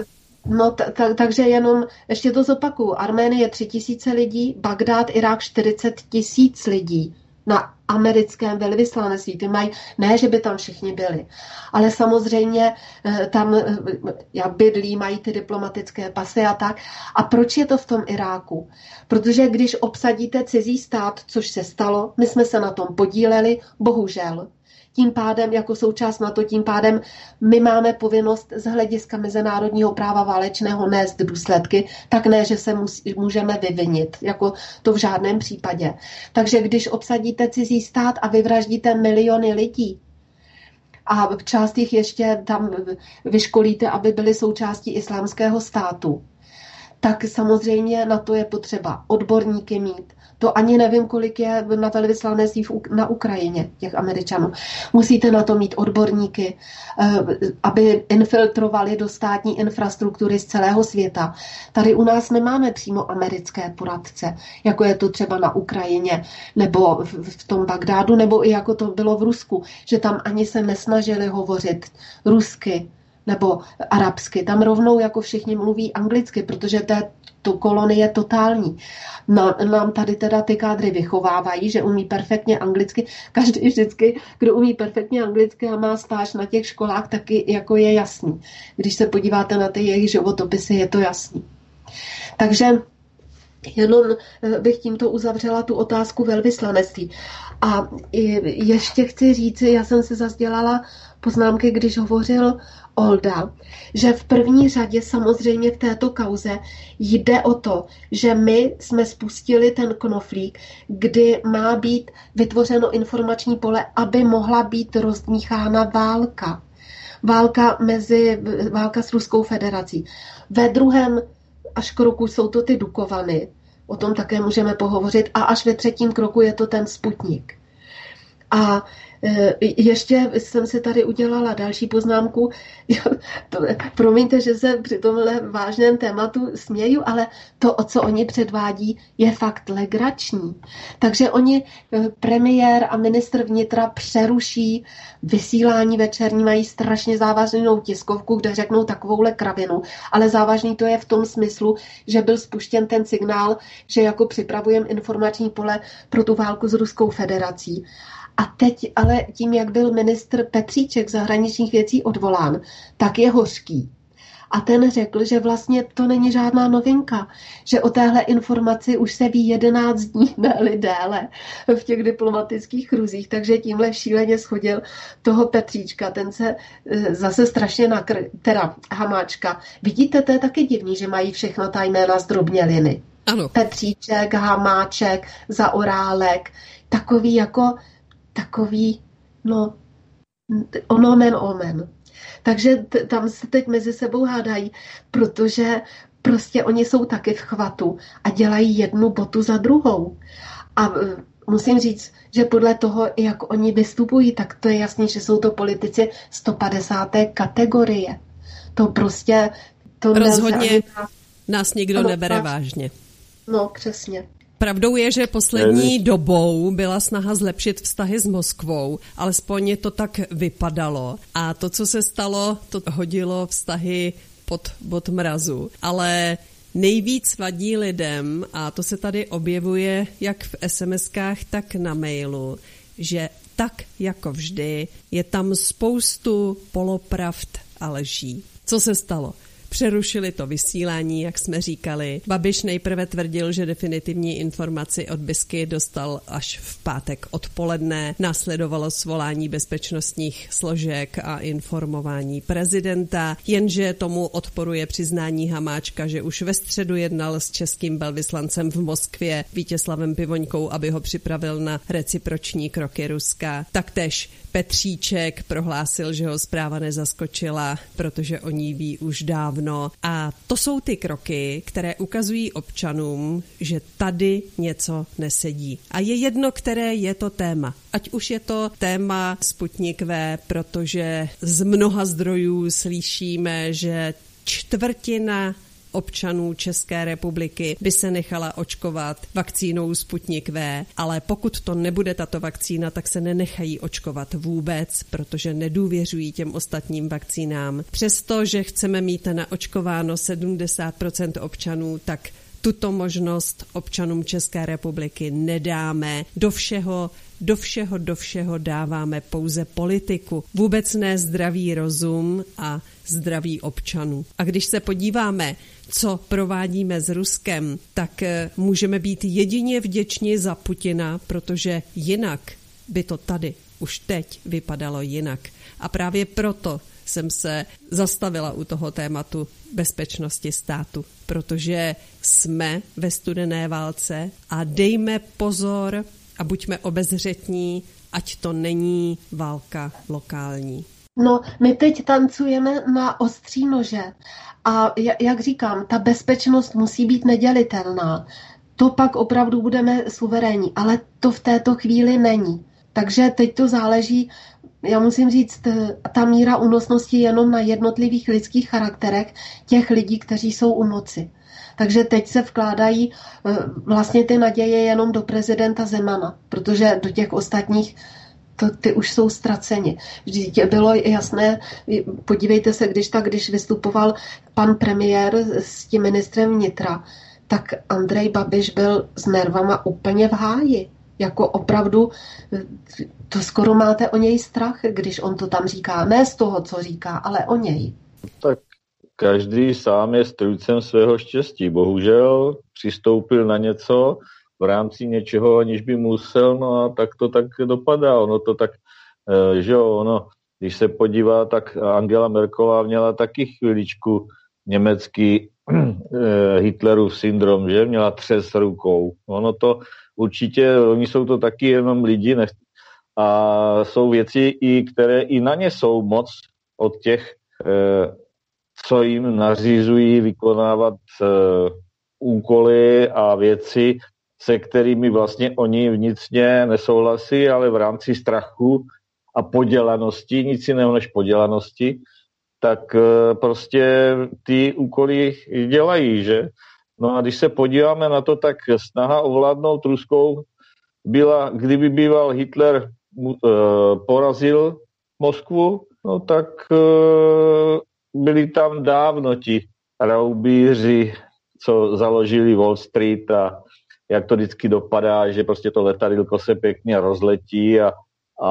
Takže jenom, ještě to zopakuju, Arménie 3000 lidí, Bagdád, Irák 40 000 lidí na americkém velvyslanectví. Ty mají, ne, že by tam všichni byli, ale samozřejmě tam bydlí, mají ty diplomatické pasy a tak. A proč je to v tom Iráku? Protože když obsadíte cizí stát, což se stalo, my jsme se na tom podíleli, bohužel. Tím pádem, jako součást NATO, tím pádem my máme povinnost z hlediska mezinárodního práva válečného nést důsledky, tak ne, že se můžeme vyvinit, jako to v žádném případě. Takže když obsadíte cizí stát a vyvraždíte miliony lidí a část jich ještě tam vyškolíte, aby byli součástí islámského státu, tak samozřejmě na to je potřeba odborníky mít. To ani nevím, kolik je na velvyslanectví na Ukrajině, těch Američanů. Musíte na to mít odborníky, aby infiltrovali do státní infrastruktury z celého světa. Tady u nás nemáme přímo americké poradce, jako je to třeba na Ukrajině, nebo v tom Bagdádu, nebo i jako to bylo v Rusku, že tam ani se nesnažili hovořit rusky nebo arabsky. Tam rovnou jako všichni mluví anglicky, protože to kolonie totální. Nám tady teda ty kádry vychovávají, že umí perfektně anglicky. Každý vždycky, kdo umí perfektně anglicky a má stáž na těch školách, taky jako je jasný. Když se podíváte na ty jejich životopisy, je to jasný. Takže jenom bych tímto uzavřela tu otázku velvyslanectví. A ještě chci říci, já jsem si zase dělala poznámky, když hovořil Olda, že v první řadě samozřejmě v této kauze jde o to, že my jsme spustili ten knoflík, kdy má být vytvořeno informační pole, aby mohla být rozdmíchána válka. Válka s Ruskou federací. Ve druhém až kroku jsou to ty Dukovany, o tom také můžeme pohovořit, a až ve třetím kroku je to ten Sputnik. A ještě jsem si tady udělala další poznámku. Promiňte, že se při tomhle vážném tématu směju, ale to, o co oni předvádí, je fakt legrační. Takže oni, premiér a ministr vnitra, přeruší vysílání večerní, mají strašně závažnou tiskovku, kde řeknou takovouhle kravinu, ale závažný to je v tom smyslu, že byl spuštěn ten signál, že jako připravujeme informační pole pro tu válku s Ruskou federací. A teď ale tím, jak byl ministr Petříček zahraničních věcí odvolán, tak je hořký. A ten řekl, že vlastně to není žádná novinka, že o téhle informaci už se ví 11 dní, ne-li déle, v těch diplomatických kruzích, takže tímhle šíleně shodil toho Petříčka, ten se zase strašně teda Hamáčka. Vidíte, to je taky divný, že mají všechno ta jména zdrobněliny. Ano. Petříček, Hamáček, Zaorálek, takový, no, omen. Takže tam se teď mezi sebou hádají, protože prostě oni jsou taky v chvatu a dělají jednu botu za druhou. A musím říct, že podle toho, jak oni vystupují, tak to je jasný, že jsou to politici 150. kategorie. To prostě... To rozhodně nás nikdo nebere vážně. No, přesně. Pravdou je, že poslední dobou byla snaha zlepšit vztahy s Moskvou, alespoň to tak vypadalo. A to, co se stalo, to hodilo vztahy pod bod mrazu. Ale nejvíc vadí lidem, a to se tady objevuje jak v SMS-kách, tak na mailu, že tak jako vždy je tam spoustu polopravd a lží. Co se stalo? Přerušili to vysílání, jak jsme říkali. Babiš nejprve tvrdil, že definitivní informaci od BISky dostal až v pátek odpoledne. Následovalo svolání bezpečnostních složek a informování prezidenta, jenže tomu odporuje přiznání Hamáčka, že už ve středu jednal s českým velvyslancem v Moskvě Vítězslavem Pivoňkou, aby ho připravil na reciproční kroky Ruska. Taktéž Petříček prohlásil, že ho zpráva nezaskočila, protože o ní ví už dávno dávno a to jsou ty kroky, které ukazují občanům, že tady něco nesedí. A je jedno, které je to téma. Ať už je to téma Sputnik V, protože z mnoha zdrojů slyšíme, že čtvrtina občanů České republiky by se nechala očkovat vakcínou Sputnik V, ale pokud to nebude tato vakcína, tak se nenechají očkovat vůbec, protože nedůvěřují těm ostatním vakcínám. Přestože chceme mít naočkováno 70% občanů, tak tuto možnost občanům České republiky nedáme. Do všeho dáváme pouze politiku. Vůbec ne zdravý rozum a zdraví občanů. A když se podíváme, co provádíme s Ruskem, tak můžeme být jedině vděční za Putina, protože jinak by to tady už teď vypadalo jinak. A právě proto jsem se zastavila u toho tématu bezpečnosti státu, protože jsme ve studené válce a dejme pozor a buďme obezřetní, ať to není válka lokální. No, my teď tancujeme na ostří nože a jak říkám, ta bezpečnost musí být nedělitelná. To pak opravdu budeme suverénní, ale to v této chvíli není. Takže teď to záleží, já musím říct, ta míra únosnosti je jenom na jednotlivých lidských charakterech těch lidí, kteří jsou u moci. Takže teď se vkládají vlastně ty naděje jenom do prezidenta Zemana, protože do těch ostatních ty už jsou ztraceni. Vždyť bylo jasné, podívejte se, když vystupoval pan premiér s tím ministrem vnitra, tak Andrej Babiš byl s nervama úplně v háji. Jako opravdu, to skoro máte o něj strach, když on to tam říká. Ne z toho, co říká, ale o něj. Tak každý sám je strůjcem svého štěstí. Bohužel přistoupil na něco v rámci něčeho, aniž by musel, no a tak to tak dopadá. Ono to tak, že jo, ono, když se podívá, tak Angela Merkelová měla taky chviličku německý Hitlerův syndrom, že měla třes rukou. Ono to určitě, oni jsou to taky jenom lidi a jsou věci, které i na ně jsou moc od těch, co jim nařizují vykonávat úkoly a věci, se kterými vlastně oni vnitřně nesouhlasí, ale v rámci strachu a podělanosti, nic jiného než podělanosti, tak prostě ty úkoly dělají, že? No a když se podíváme na to, tak snaha ovládnout Ruskou byla, kdyby býval Hitler porazil Moskvu, no tak byli tam dávno ti raubíři, co založili Wall Street a jak to vždycky dopadá, že prostě to letadýlko se pěkně rozletí a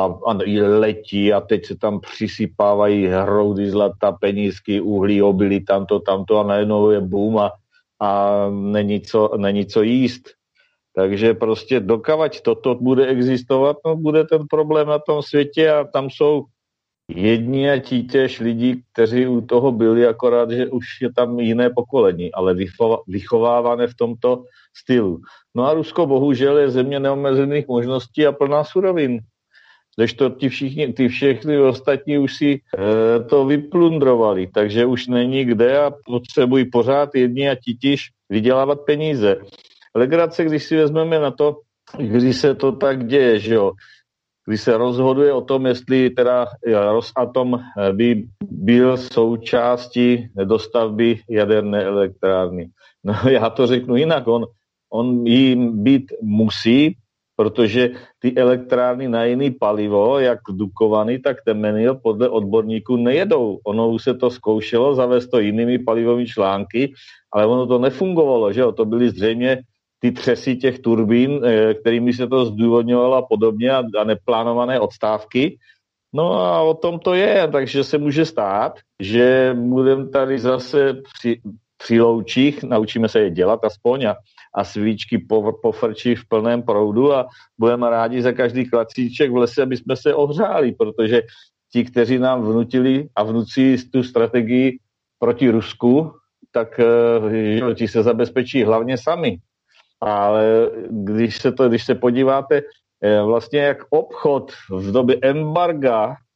letí a teď se tam přisypávají hroudy zlata, penízky, uhlí, obilí, tamto a najednou je boom a není co jíst. Takže prostě dokavať toto bude existovat, no bude ten problém na tom světě a tam jsou jedni a títěž lidí, kteří u toho byli, akorát, že už je tam jiné pokolení, ale vychovávané v tomto stylu. No a Rusko bohužel je země neomezených možností a plná surovin. Kdežto ty všechny ostatní už si to vyplundrovali, takže už není kde a potřebují pořád jedni a títiž vydělávat peníze. Legrace, když si vezmeme na to, když se to tak děje, že jo, když se rozhoduje o tom, jestli teda Rosatom by byl součástí dostavby jaderné elektrárny. No já to řeknu jinak, on jim být musí, protože ty elektrárny na jiný palivo, jak Dukovany, tak Temelín, podle odborníků nejedou. Ono už se to zkoušelo, zavést to jinými palivovými články, ale ono to nefungovalo, že jo? To byly zřejmě ty třesy těch turbín, kterými se to zdůvodňovalo a podobně a neplánované odstávky. No a o tom to je, takže se může stát, že budeme tady zase při loučích, naučíme se je dělat aspoň a svíčky pofrčí v plném proudu a budeme rádi za každý klacíček v lese, aby jsme se ohřáli, protože ti, kteří nám vnutili a vnucí tu strategii proti Rusku, tak ti se zabezpečí hlavně sami. Ale když se podíváte vlastně jak obchod v době embarga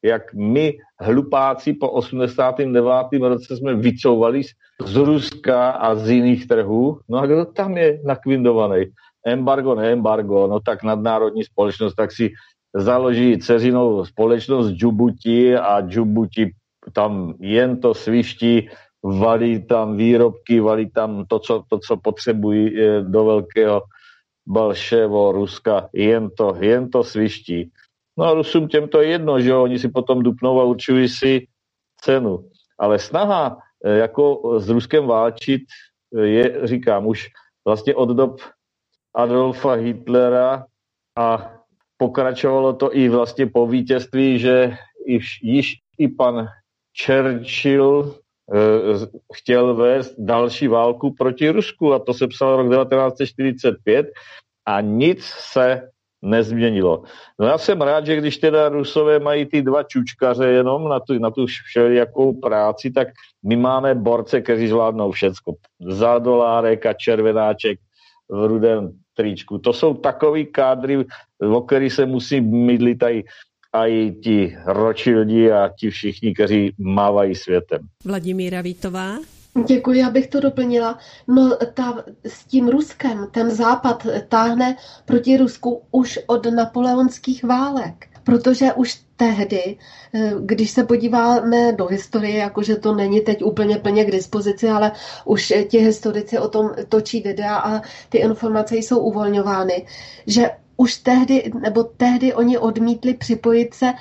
jak my hlupáci po 89. roce jsme vycouvali z Ruska a z jiných trhů. No a kdo tam je nakvindovaný? Embargo, neembargo, no tak nadnárodní společnost, tak si založí dceřinou společnost Džibuti a Džibuti tam jen to sviští, valí tam výrobky, valí tam to, co potřebují do velkého Balševo, Ruska, jen to sviští. No a Rusům těm to je jedno, že oni si potom dupnou a určují si cenu. Ale snaha jako s Ruskem válčit je, říkám, už vlastně od dob Adolfa Hitlera a pokračovalo to i vlastně po vítězství, že již i pan Churchill chtěl vést další válku proti Rusku a to se psal rok 1945 a nic se nezměnilo. No já jsem rád, že když teda Rusové mají ty dva čučkaře jenom na tu všelijakou práci, tak my máme borce, kteří zvládnou všecko. Za dolárek a červenáček v rudém tričku. To jsou takový kádry, o který se musí mydlit a i ti Rothschildi a ti všichni, kteří mávají světem. Vladimíra Vítová. Děkuji, abych to doplnila. No s tím Ruskem, ten Západ táhne proti Rusku už od napoleonských válek. Protože už tehdy, když se podíváme do historie, jakože to není teď úplně plně k dispozici, ale už ti historici o tom točí videa a ty informace jsou uvolňovány, že už tehdy oni odmítli připojit se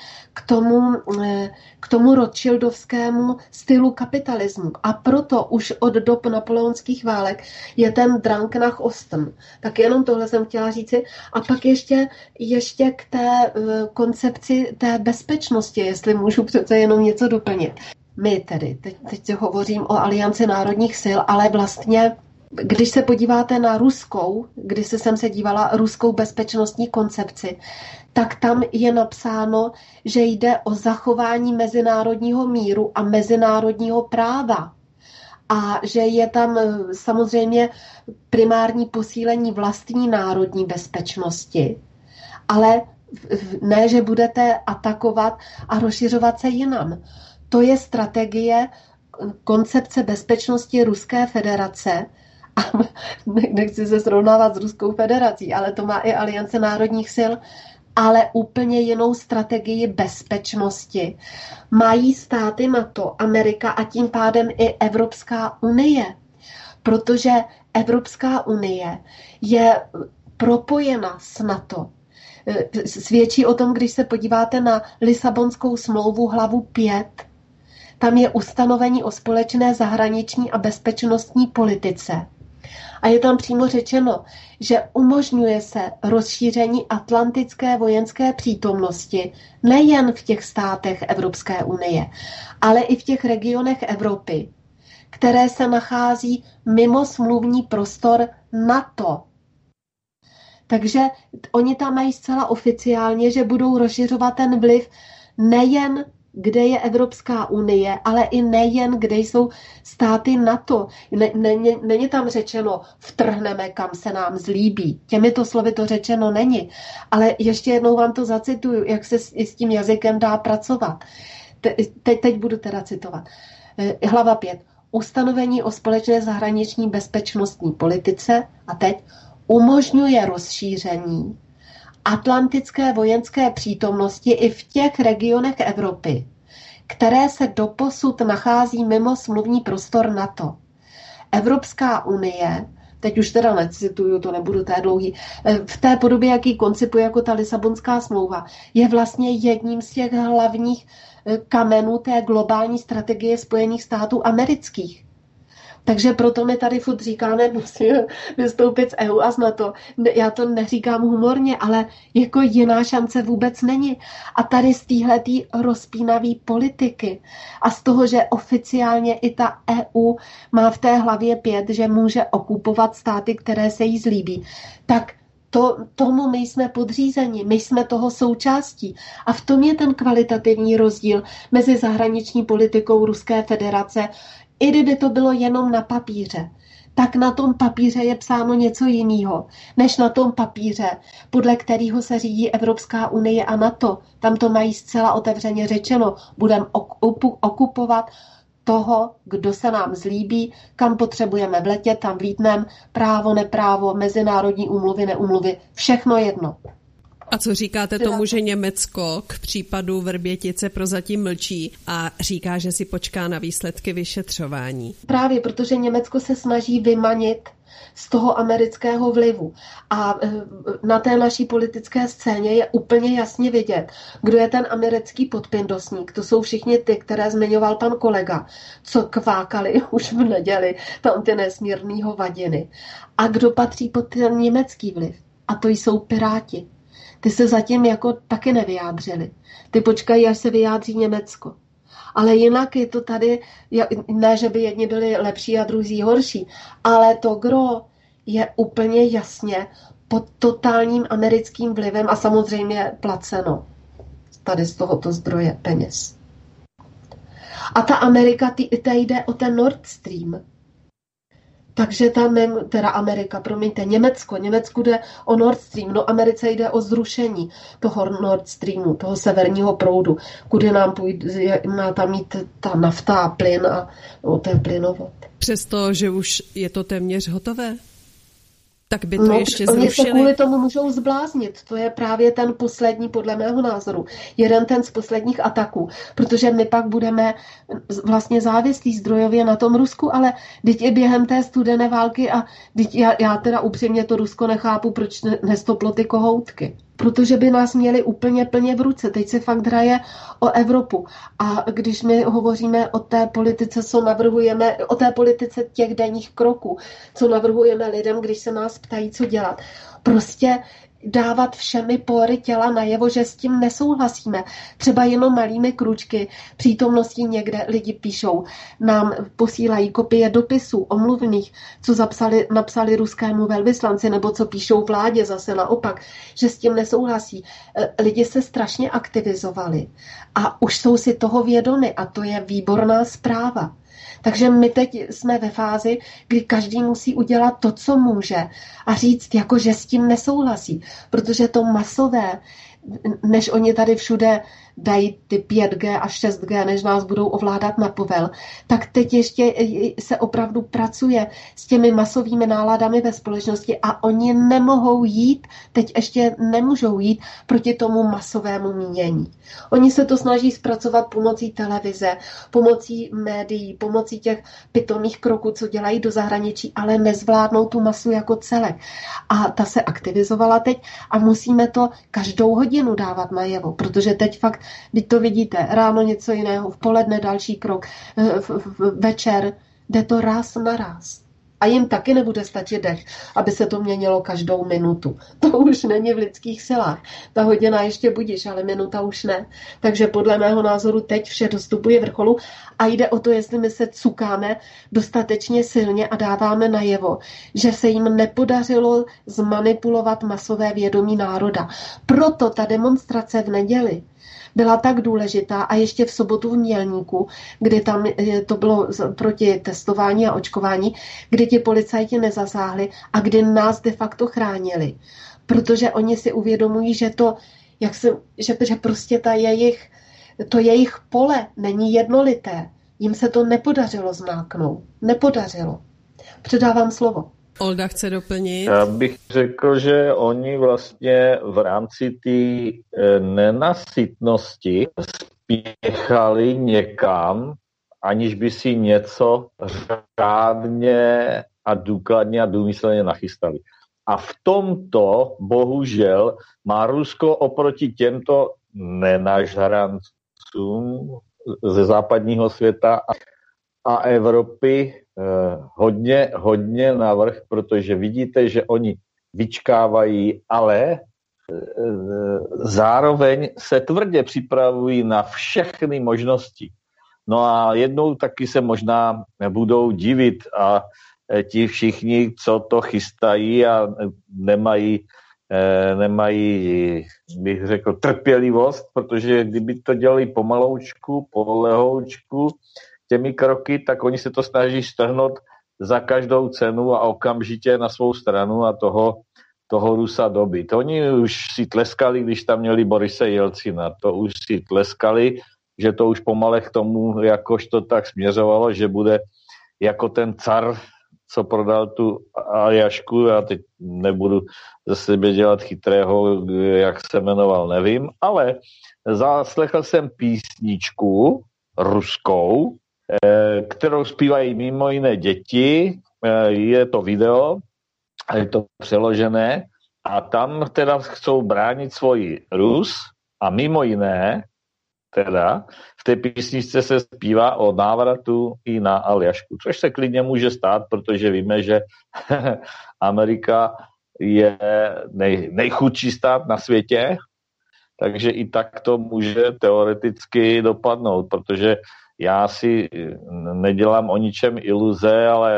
k tomu rothschildovskému stylu kapitalismu. A proto už od dob napoleonských válek je ten Drang nach Osten. Tak jenom tohle jsem chtěla říci. A pak ještě k té koncepci té bezpečnosti, jestli můžu přece jenom něco doplnit. My tedy, teď hovořím o Alianci národních sil, ale vlastně když se podíváte na když jsem se dívala ruskou bezpečnostní koncepci, tak tam je napsáno, že jde o zachování mezinárodního míru a mezinárodního práva. A že je tam samozřejmě primární posílení vlastní národní bezpečnosti. Ale ne, že budete atakovat a rozšiřovat se jinam. To je strategie koncepce bezpečnosti Ruské federace, a nechci se srovnávat s Ruskou federací, ale to má i Aliance národních sil, ale úplně jinou strategii bezpečnosti. Mají státy NATO, Amerika a tím pádem i Evropská unie, protože Evropská unie je propojena s NATO. Svědčí o tom, když se podíváte na Lisabonskou smlouvu hlavu 5, tam je ustanovení o společné zahraniční a bezpečnostní politice. A je tam přímo řečeno, že umožňuje se rozšíření atlantické vojenské přítomnosti nejen v těch státech Evropské unie, ale i v těch regionech Evropy, které se nachází mimo smluvní prostor NATO. Takže oni tam mají zcela oficiálně, že budou rozšiřovat ten vliv nejen kde je Evropská unie, ale i nejen, kde jsou státy NATO. Není tam řečeno, vtrhneme, kam se nám zlíbí. Těmito slovy to řečeno není. Ale ještě jednou vám to zacituju, jak se s tím jazykem dá pracovat. Teď budu teda citovat. Hlava 5. Ustanovení o společné zahraniční bezpečnostní politice a teď umožňuje rozšíření atlantické vojenské přítomnosti i v těch regionech Evropy, které se doposud nachází mimo smluvní prostor NATO. Evropská unie, teď už teda necituju, to nebudu té dlouhý, v té podobě, jaký koncipuje jako ta Lisabonská smlouva, je vlastně jedním z těch hlavních kamenů té globální strategie Spojených států amerických. Takže proto my tady furt říkáme, musíme vystoupit z EU a z NATO. Já to neříkám humorně, ale jako jiná šance vůbec není. A tady z téhletý rozpínavý politiky a z toho, že oficiálně i ta EU má v té hlavě 5, že může okupovat státy, které se jí zlíbí, tak tomu my jsme podřízeni, my jsme toho součástí. A v tom je ten kvalitativní rozdíl mezi zahraniční politikou Ruské federace I kdyby to bylo jenom na papíře, tak na tom papíře je psáno něco jiného, než na tom papíře, podle kterého se řídí Evropská unie a NATO. Tam to mají zcela otevřeně řečeno. Budeme okupovat toho, kdo se nám zlíbí, kam potřebujeme vletět, tam vlítnem, právo, neprávo, mezinárodní úmluvy, neúmluvy, všechno jedno. A co říkáte tomu, že Německo k případu Vrbětice prozatím mlčí a říká, že si počká na výsledky vyšetřování? Právě protože Německo se snaží vymanit z toho amerického vlivu. A na té naší politické scéně je úplně jasně vidět, kdo je ten americký podpindosník. To jsou všichni ty, které zmiňoval pan kolega, co kvákali už v neděli, tam ty nesmírný hovadiny. A kdo patří pod ten německý vliv? A to jsou Piráti. Ty se zatím jako taky nevyjádřili. Ty počkají, až se vyjádří Německo. Ale jinak je to tady, ne, že by jedni byli lepší a druzí horší, ale to gro je úplně jasně pod totálním americkým vlivem a samozřejmě placeno tady z tohoto zdroje peněz. A ta Amerika, ta jde o ten Nord Stream. Takže Německu jde o Nord Stream, no Americe jde o zrušení toho Nord Streamu, toho severního proudu, kudy nám má tam mít ta nafta a plyn a ten plynovod. Přesto, že už je to téměř hotové? Tak by to ještě zrušili. Oni se kvůli tomu můžou zbláznit. To je právě ten poslední, podle mého názoru, jeden ten z posledních ataků, protože my pak budeme vlastně závislí zdrojově na tom Rusku, ale teď i během té studené války a já teda upřímně to Rusko nechápu, proč nestoplo ty kohoutky. Protože by nás měli úplně plně v ruce. Teď se fakt hraje o Evropu. A když my hovoříme o té politice, co navrhujeme, o té politice těch denních kroků, co navrhujeme lidem, když se nás ptají, co dělat. Prostě dávat všemi pory těla najevo, že s tím nesouhlasíme. Třeba jenom malými kručky, přítomností někde lidi píšou, nám posílají kopie dopisů omluvných, co napsali ruskému velvyslanci, nebo co píšou vládě zase naopak, že s tím nesouhlasí. Lidi se strašně aktivizovali a už jsou si toho vědomi a to je výborná zpráva. Takže my teď jsme ve fázi, kdy každý musí udělat to, co může a říct, jako že s tím nesouhlasí, protože to masové, než oni tady všude dají ty 5G a 6G, než nás budou ovládat na povel, tak teď ještě se opravdu pracuje s těmi masovými náladami ve společnosti a oni nemohou jít, teď ještě nemůžou jít proti tomu masovému mínění. Oni se to snaží zpracovat pomocí televize, pomocí médií, pomocí těch pitomých kroků, co dělají do zahraničí, ale nezvládnou tu masu jako celek. A ta se aktivizovala teď a musíme to každou hodinu dávat najevo, protože teď fakt, když to vidíte, ráno něco jiného, v poledne další krok, večer, jde to ráz na ráz. A jim taky nebude stačit dech, aby se to měnilo každou minutu. To už není v lidských silách. Ta hodina ještě budíš, ale minuta už ne. Takže podle mého názoru teď vše dostupuje vrcholu a jde o to, jestli my se cukáme dostatečně silně a dáváme najevo, že se jim nepodařilo zmanipulovat masové vědomí národa. Proto ta demonstrace v neděli byla tak důležitá a ještě v sobotu v Mělníku, kdy tam to bylo proti testování a očkování, kdy ti policajti nezasáhli a kdy nás de facto chránili. Protože oni si uvědomují, že že prostě to jejich pole není jednolité. Jim se to nepodařilo zmáknout. Nepodařilo. Předávám slovo. Olda chce doplnit. Já bych řekl, že oni vlastně v rámci té nenasytnosti spěchali někam, aniž by si něco řádně a důkladně a důmyslně nachystali. A v tomto, bohužel, má Rusko oproti těmto nenažrancům ze západního světa a Evropy hodně navrch, protože vidíte, že oni vyčkávají, ale zároveň se tvrdě připravují na všechny možnosti. No a jednou taky se možná budou divit a ti všichni, co to chystají a nemají, bych řekl, trpělivost, protože kdyby to dělali pomaloučku, polehoučku, těmi kroky, tak oni se to snaží strhnout za každou cenu a okamžitě na svou stranu a toho Rusa dobyt. Oni už si tleskali, když tam měli Borise Jelcina. To už si tleskali, že to už pomale k tomu, jakož to tak směřovalo, že bude jako ten car, co prodal tu Aljašku. Já teď nebudu ze sebe dělat chytrého, jak se jmenoval, nevím, ale zaslechl jsem písničku ruskou, kterou zpívají mimo jiné děti. Je to video, je to přeložené a tam teda chcou bránit svůj Rus a mimo jiné teda v té písničce se zpívá o návratu i na Aljašku, což se klidně může stát, protože víme, že Amerika je nejchudší stát na světě, takže i tak to může teoreticky dopadnout, protože já si nedělám o ničem iluze, ale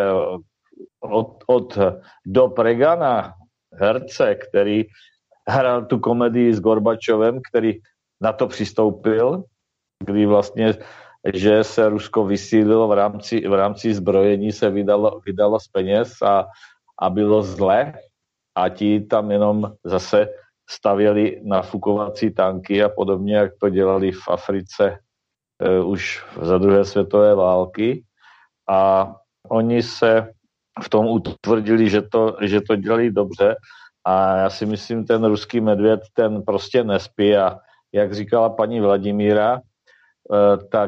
od dob Reagana, herce, který hrál tu komedii s Gorbačovem, který na to přistoupil, kdy vlastně, že se Rusko vysílilo v rámci zbrojení, se vydalo z peněz a bylo zle a ti tam jenom zase stavěli nafukovací tanky a podobně, jak to dělali v Africe už za druhé světové války a oni se v tom utvrdili, že to dělali dobře a já si myslím, ten ruský medvěd, ten prostě nespí a jak říkala paní Vladimíra, tak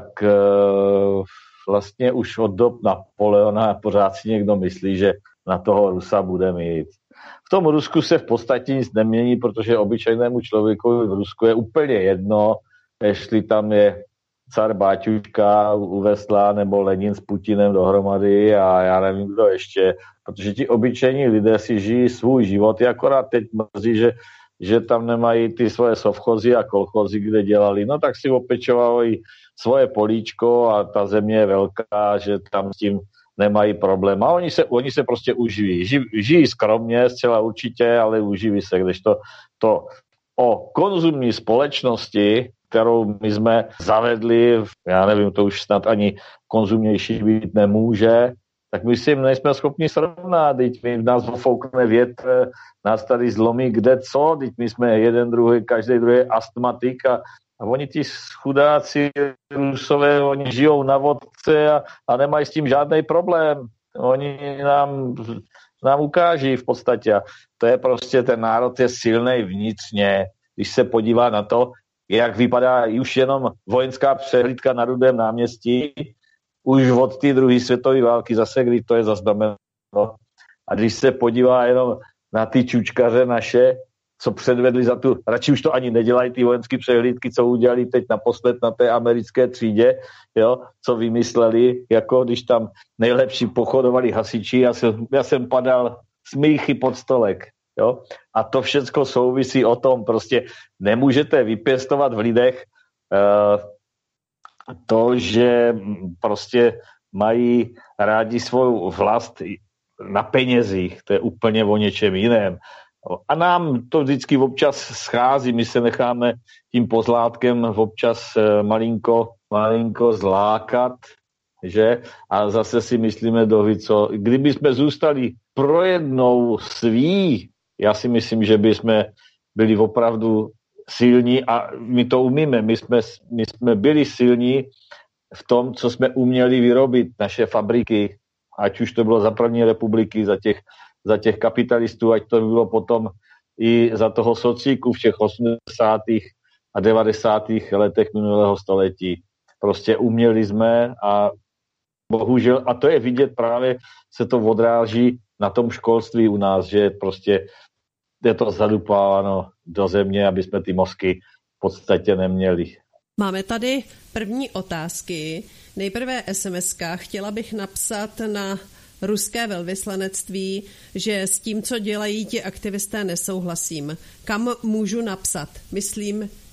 vlastně už od dob Napoleona pořád si někdo myslí, že na toho Rusa bude mít. V tom Rusku se v podstatě nic nemění, protože obyčejnému člověku v Rusku je úplně jedno, jestli tam je car Báťuška u vesla nebo Lenin s Putinem dohromady a já nevím, kdo ještě, protože ti obyčejní lidé si žijí svůj život, akorát teď mrzí, že tam nemají ty svoje sovchozy a kolchozy, kde dělali, no tak si opečovají svoje políčko a ta země je velká, že tam s tím nemají problém. A oni se prostě uživí. Žijí skromně, zcela určitě, ale uživí se, kdežto to o konzumní společnosti, kterou my jsme zavedli, já nevím, to už snad ani konzumnější být nemůže, tak my si nejsme schopni srovnat, teď v nás foukne větr, nás tady zlomí kde co, teď my jsme jeden druhý, každý druhý astmatik a oni ti chudáci Rusové, oni žijou na vodce a nemají s tím žádný problém. Oni nám ukáží v podstatě. A to je prostě, ten národ je silný vnitřně, když se podívá na to, jak vypadá už jenom vojenská přehlídka na Rudém náměstí, už od té druhé světové války zase, kdy to je zaznamenáno. A když se podívá jenom na ty čučkaře naše, co předvedli za tu, radši už to ani nedělají ty vojenské přehlídky, co udělali teď naposled na té americké třídě, jo, co vymysleli, jako když tam nejlepší pochodovali hasiči, já jsem padal smíchy pod stolek, jo, a to všecko souvisí o tom, prostě nemůžete vypěstovat v lidech to, že prostě mají rádi svou vlast na penězích, to je úplně o něčem jiném. A nám to vždycky občas schází, my se necháme tím pozlátkem občas malinko zlákat, že? A zase si myslíme co. Kdyby jsme zůstali pro jednou sví, já si myslím, že by jsme byli opravdu silní a my to umíme. My jsme byli silní v tom, co jsme uměli vyrobit, naše fabriky, ať už to bylo za první republiky, za těch kapitalistů, ať to bylo potom i za toho socíku v těch 80. a 90. letech minulého století. Prostě uměli jsme a bohužel, a to je vidět právě, se to odráží na tom školství u nás, že prostě je to zadupáváno do země, aby jsme ty mozky v podstatě neměli. Máme tady první otázky. Nejprve SMS-ka. Chtěla bych napsat na ruské velvyslanectví, že s tím, co dělají ti aktivisté, nesouhlasím. Kam můžu napsat? Myslím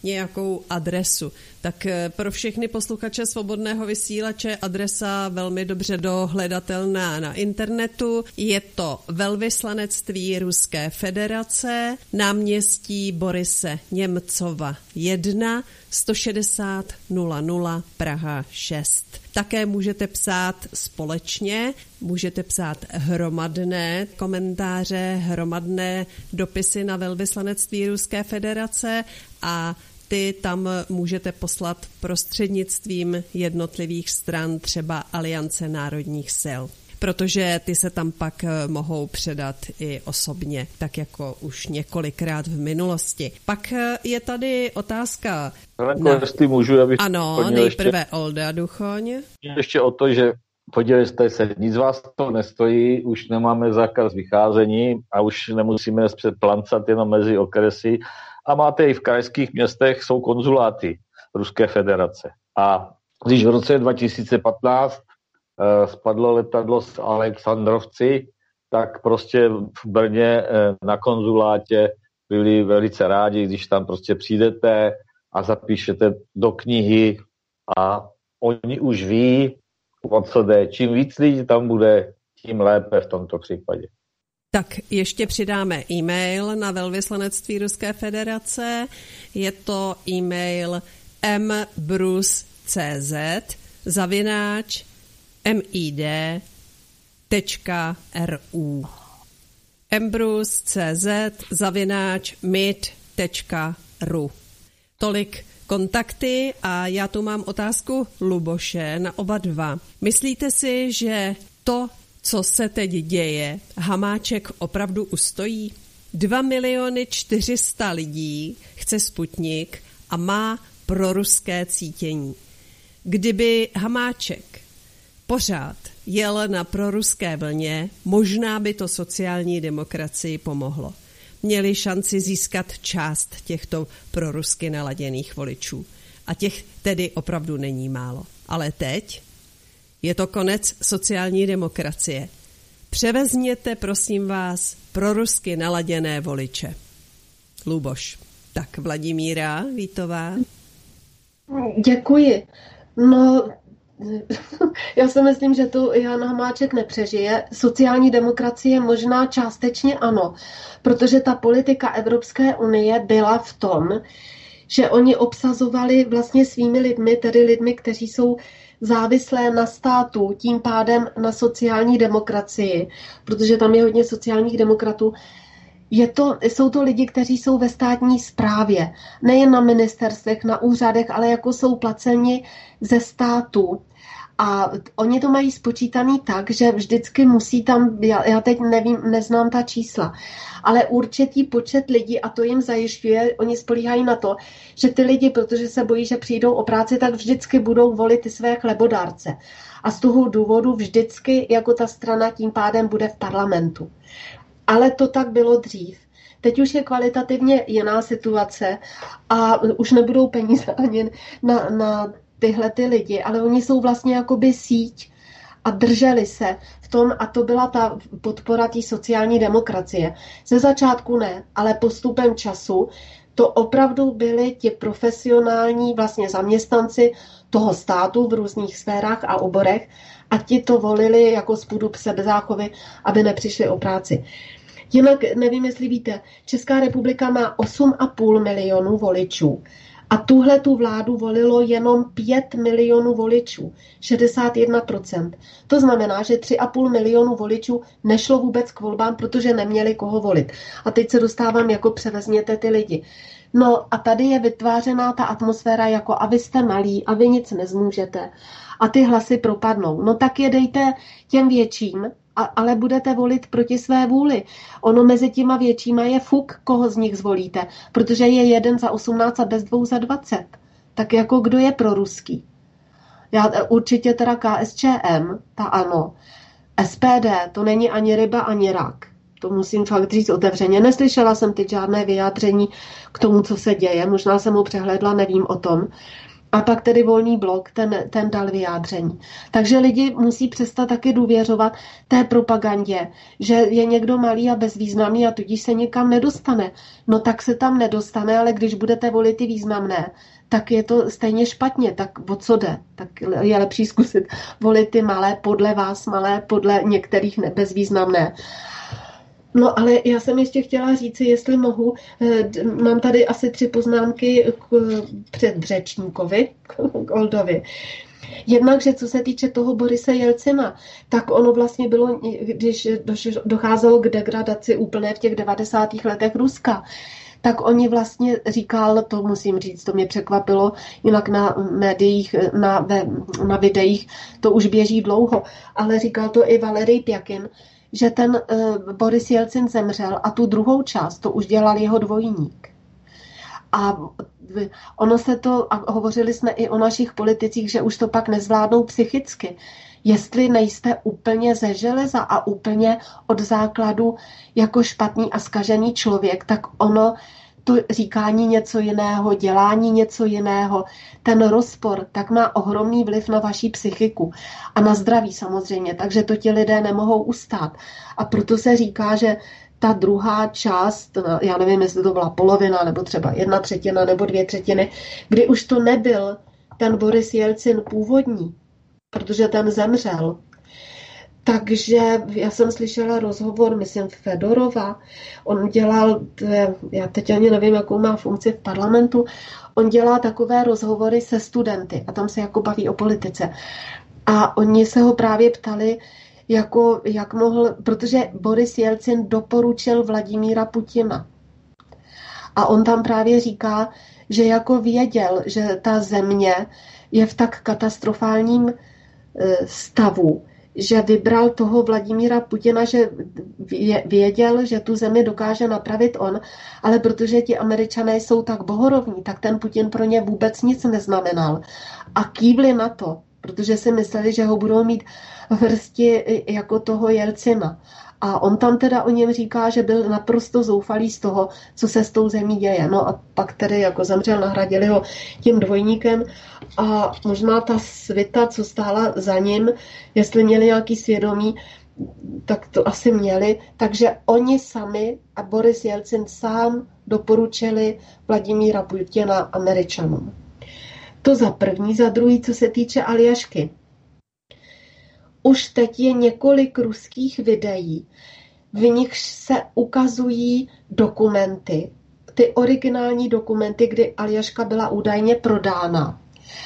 nějakou adresu. Tak pro všechny posluchače Svobodného vysílače adresa velmi dobře dohledatelná na internetu. Je to Velvyslanectví Ruské federace, náměstí Borise Němcova 1, 160 00 Praha 6. Také můžete psát společně, můžete psát hromadné komentáře, hromadné dopisy na Velvyslanectví Ruské federace a ty tam můžete poslat prostřednictvím jednotlivých stran, třeba Aliance národních sil, protože ty se tam pak mohou předat i osobně, tak jako už několikrát v minulosti. Pak je tady otázka... Jestli můžu, abych ano, nejprve ještě... Olda Duchoň. Ještě o to, že podívejte se, nic vás to nestojí, už nemáme zákaz vycházení a už nemusíme předplancat jenom mezi okresy. A máte i v krajských městech, jsou konzuláty Ruské federace. A když v roce 2015 spadlo letadlo z Alexandrovci, tak prostě v Brně na konzulátě byli velice rádi, když tam prostě přijdete a zapíšete do knihy a oni už ví, o co jde. Čím víc lidí tam bude, tím lépe v tomto případě. Tak ještě přidáme e-mail na Velvyslanectví Ruské federace. Je to e-mail mbrus.cz@mid.ru mbrus.cz@mid.ru. Tolik kontakty a já tu mám otázku Luboše na oba dva. Myslíte si, že to, co se teď děje, Hamáček opravdu ustojí? 2 400 000 lidí chce Sputnik a má proruské cítění. Kdyby Hamáček pořád jel na proruské vlně, možná by to sociální demokracii pomohlo. Měli šanci získat část těchto prorusky naladěných voličů. A těch tedy opravdu není málo. Ale teď je to konec sociální demokracie. Převezměte, prosím vás, prorusky naladěné voliče. Luboš. Tak Vladimíra Vítová. Děkuji. No, já si myslím, že tu Jan Hamáček nepřežije. Sociální demokracie možná částečně ano, protože ta politika Evropské unie byla v tom, že oni obsazovali vlastně svými lidmi, tedy lidmi, kteří jsou závislé na státu, tím pádem na sociální demokracii, protože tam je hodně sociálních demokratů. Jsou to lidi, kteří jsou ve státní správě, nejen na ministerstvech, na úřadech, ale jako jsou placeni ze státu. A oni to mají spočítaný tak, že vždycky musí tam, já teď neznám ta čísla, ale určitý počet lidí, a to jim zajišťuje, oni spolíhají na to, že ty lidi, protože se bojí, že přijdou o práci, tak vždycky budou volit ty své chlebodárce. A z toho důvodu vždycky jako ta strana tím pádem bude v parlamentu. Ale to tak bylo dřív. Teď už je kvalitativně jiná situace a už nebudou peníze ani na tyhle ty lidi, ale oni jsou vlastně jakoby síť a drželi se v tom a to byla ta podpora té sociální demokracie. Ze začátku ne, ale postupem času to opravdu byli ti profesionální vlastně zaměstnanci toho státu v různých sférách a oborech a ti to volili jako způsob sebezáchovy, aby nepřišli o práci. Jinak nevím, jestli víte, Česká republika má 8,5 milionu voličů a tuhle tu vládu volilo jenom 5 milionů voličů, 61%. To znamená, že 3,5 milionu voličů nešlo vůbec k volbám, protože neměli koho volit. A teď se dostávám jako převezměte ty lidi. No a tady je vytvářená ta atmosféra jako a vy jste malí a vy nic nezmůžete. A ty hlasy propadnou. No tak je dejte těm větším, ale budete volit proti své vůli. Ono mezi těma většíma je fuk, koho z nich zvolíte, protože je 1 za 18 a bez 2 za 20. Tak jako kdo je proruský? Já určitě teda KSČM, ta ano. SPD, to není ani ryba, ani rak. To musím fakt říct otevřeně. Neslyšela jsem teď žádné vyjádření k tomu, co se děje. Možná jsem ho přehlédla, nevím o tom. A pak tedy Volný blok, ten dal vyjádření. Takže lidi musí přestat taky důvěřovat té propagandě, že je někdo malý a bezvýznamný a tudíž se nikam nedostane. No tak se tam nedostane, ale když budete volit ty významné, tak je to stejně špatně. Tak o co jde? Tak je lepší zkusit volit ty malé, podle vás malé, podle některých bezvýznamné. No ale já jsem ještě chtěla říci, jestli mohu, mám tady asi 3 poznámky k předřečníkovi, k Oldovi. Jednak, že co se týče toho Borise Jelcina, tak ono vlastně bylo, když docházelo k degradaci úplné v těch 90. letech Ruska, tak oni vlastně říkal, to musím říct, to mě překvapilo, jinak na médiích, na videích to už běží dlouho, ale říkal to i Valerij Pjakin, že ten Boris Jelcin zemřel a tu druhou část to už dělal jeho dvojník. A ono se to, a hovořili jsme i o našich politicích, že už to pak nezvládnou psychicky. Jestli nejste úplně ze železa a úplně od základu jako špatný a zkažený člověk, tak ono to říkání něco jiného, dělání něco jiného, ten rozpor, tak má ohromný vliv na vaši psychiku a na zdraví samozřejmě, takže to ti lidé nemohou ustát. A proto se říká, že ta druhá část, já nevím, jestli to byla polovina, nebo třeba 1/3 nebo 2/3, kdy už to nebyl ten Boris Jelcin původní, protože ten zemřel. Takže já jsem slyšela rozhovor, myslím, Fedorova, on dělal, já teď ani nevím, jakou má funkci v parlamentu, on dělá takové rozhovory se studenty a tam se jako baví o politice. A oni se ho právě ptali, jako, jak mohl, protože Boris Jelcin doporučil Vladimíra Putina. A on tam právě říká, že jako věděl, že ta země je v tak katastrofálním stavu, že vybral toho Vladimíra Putina, že věděl, že tu zemi dokáže napravit on, ale protože ti Američané jsou tak bohorovní, tak ten Putin pro ně vůbec nic neznamenal. A kývli na to, protože si mysleli, že ho budou mít v hrsti jako toho Jelcina. A on tam teda o něm říká, že byl naprosto zoufalý z toho, co se s tou zemí děje. No a pak tedy jako zemřel, nahradili ho tím dvojníkem a možná ta svita, co stála za ním, jestli měli nějaký svědomí, tak to asi měli. Takže oni sami a Boris Jelcin sám doporučili Vladimíra Putina Američanům. To za první, za druhý, co se týče Aljašky. Už teď je několik ruských videí, v nich se ukazují dokumenty, ty originální dokumenty, kdy Aljaška byla údajně prodána.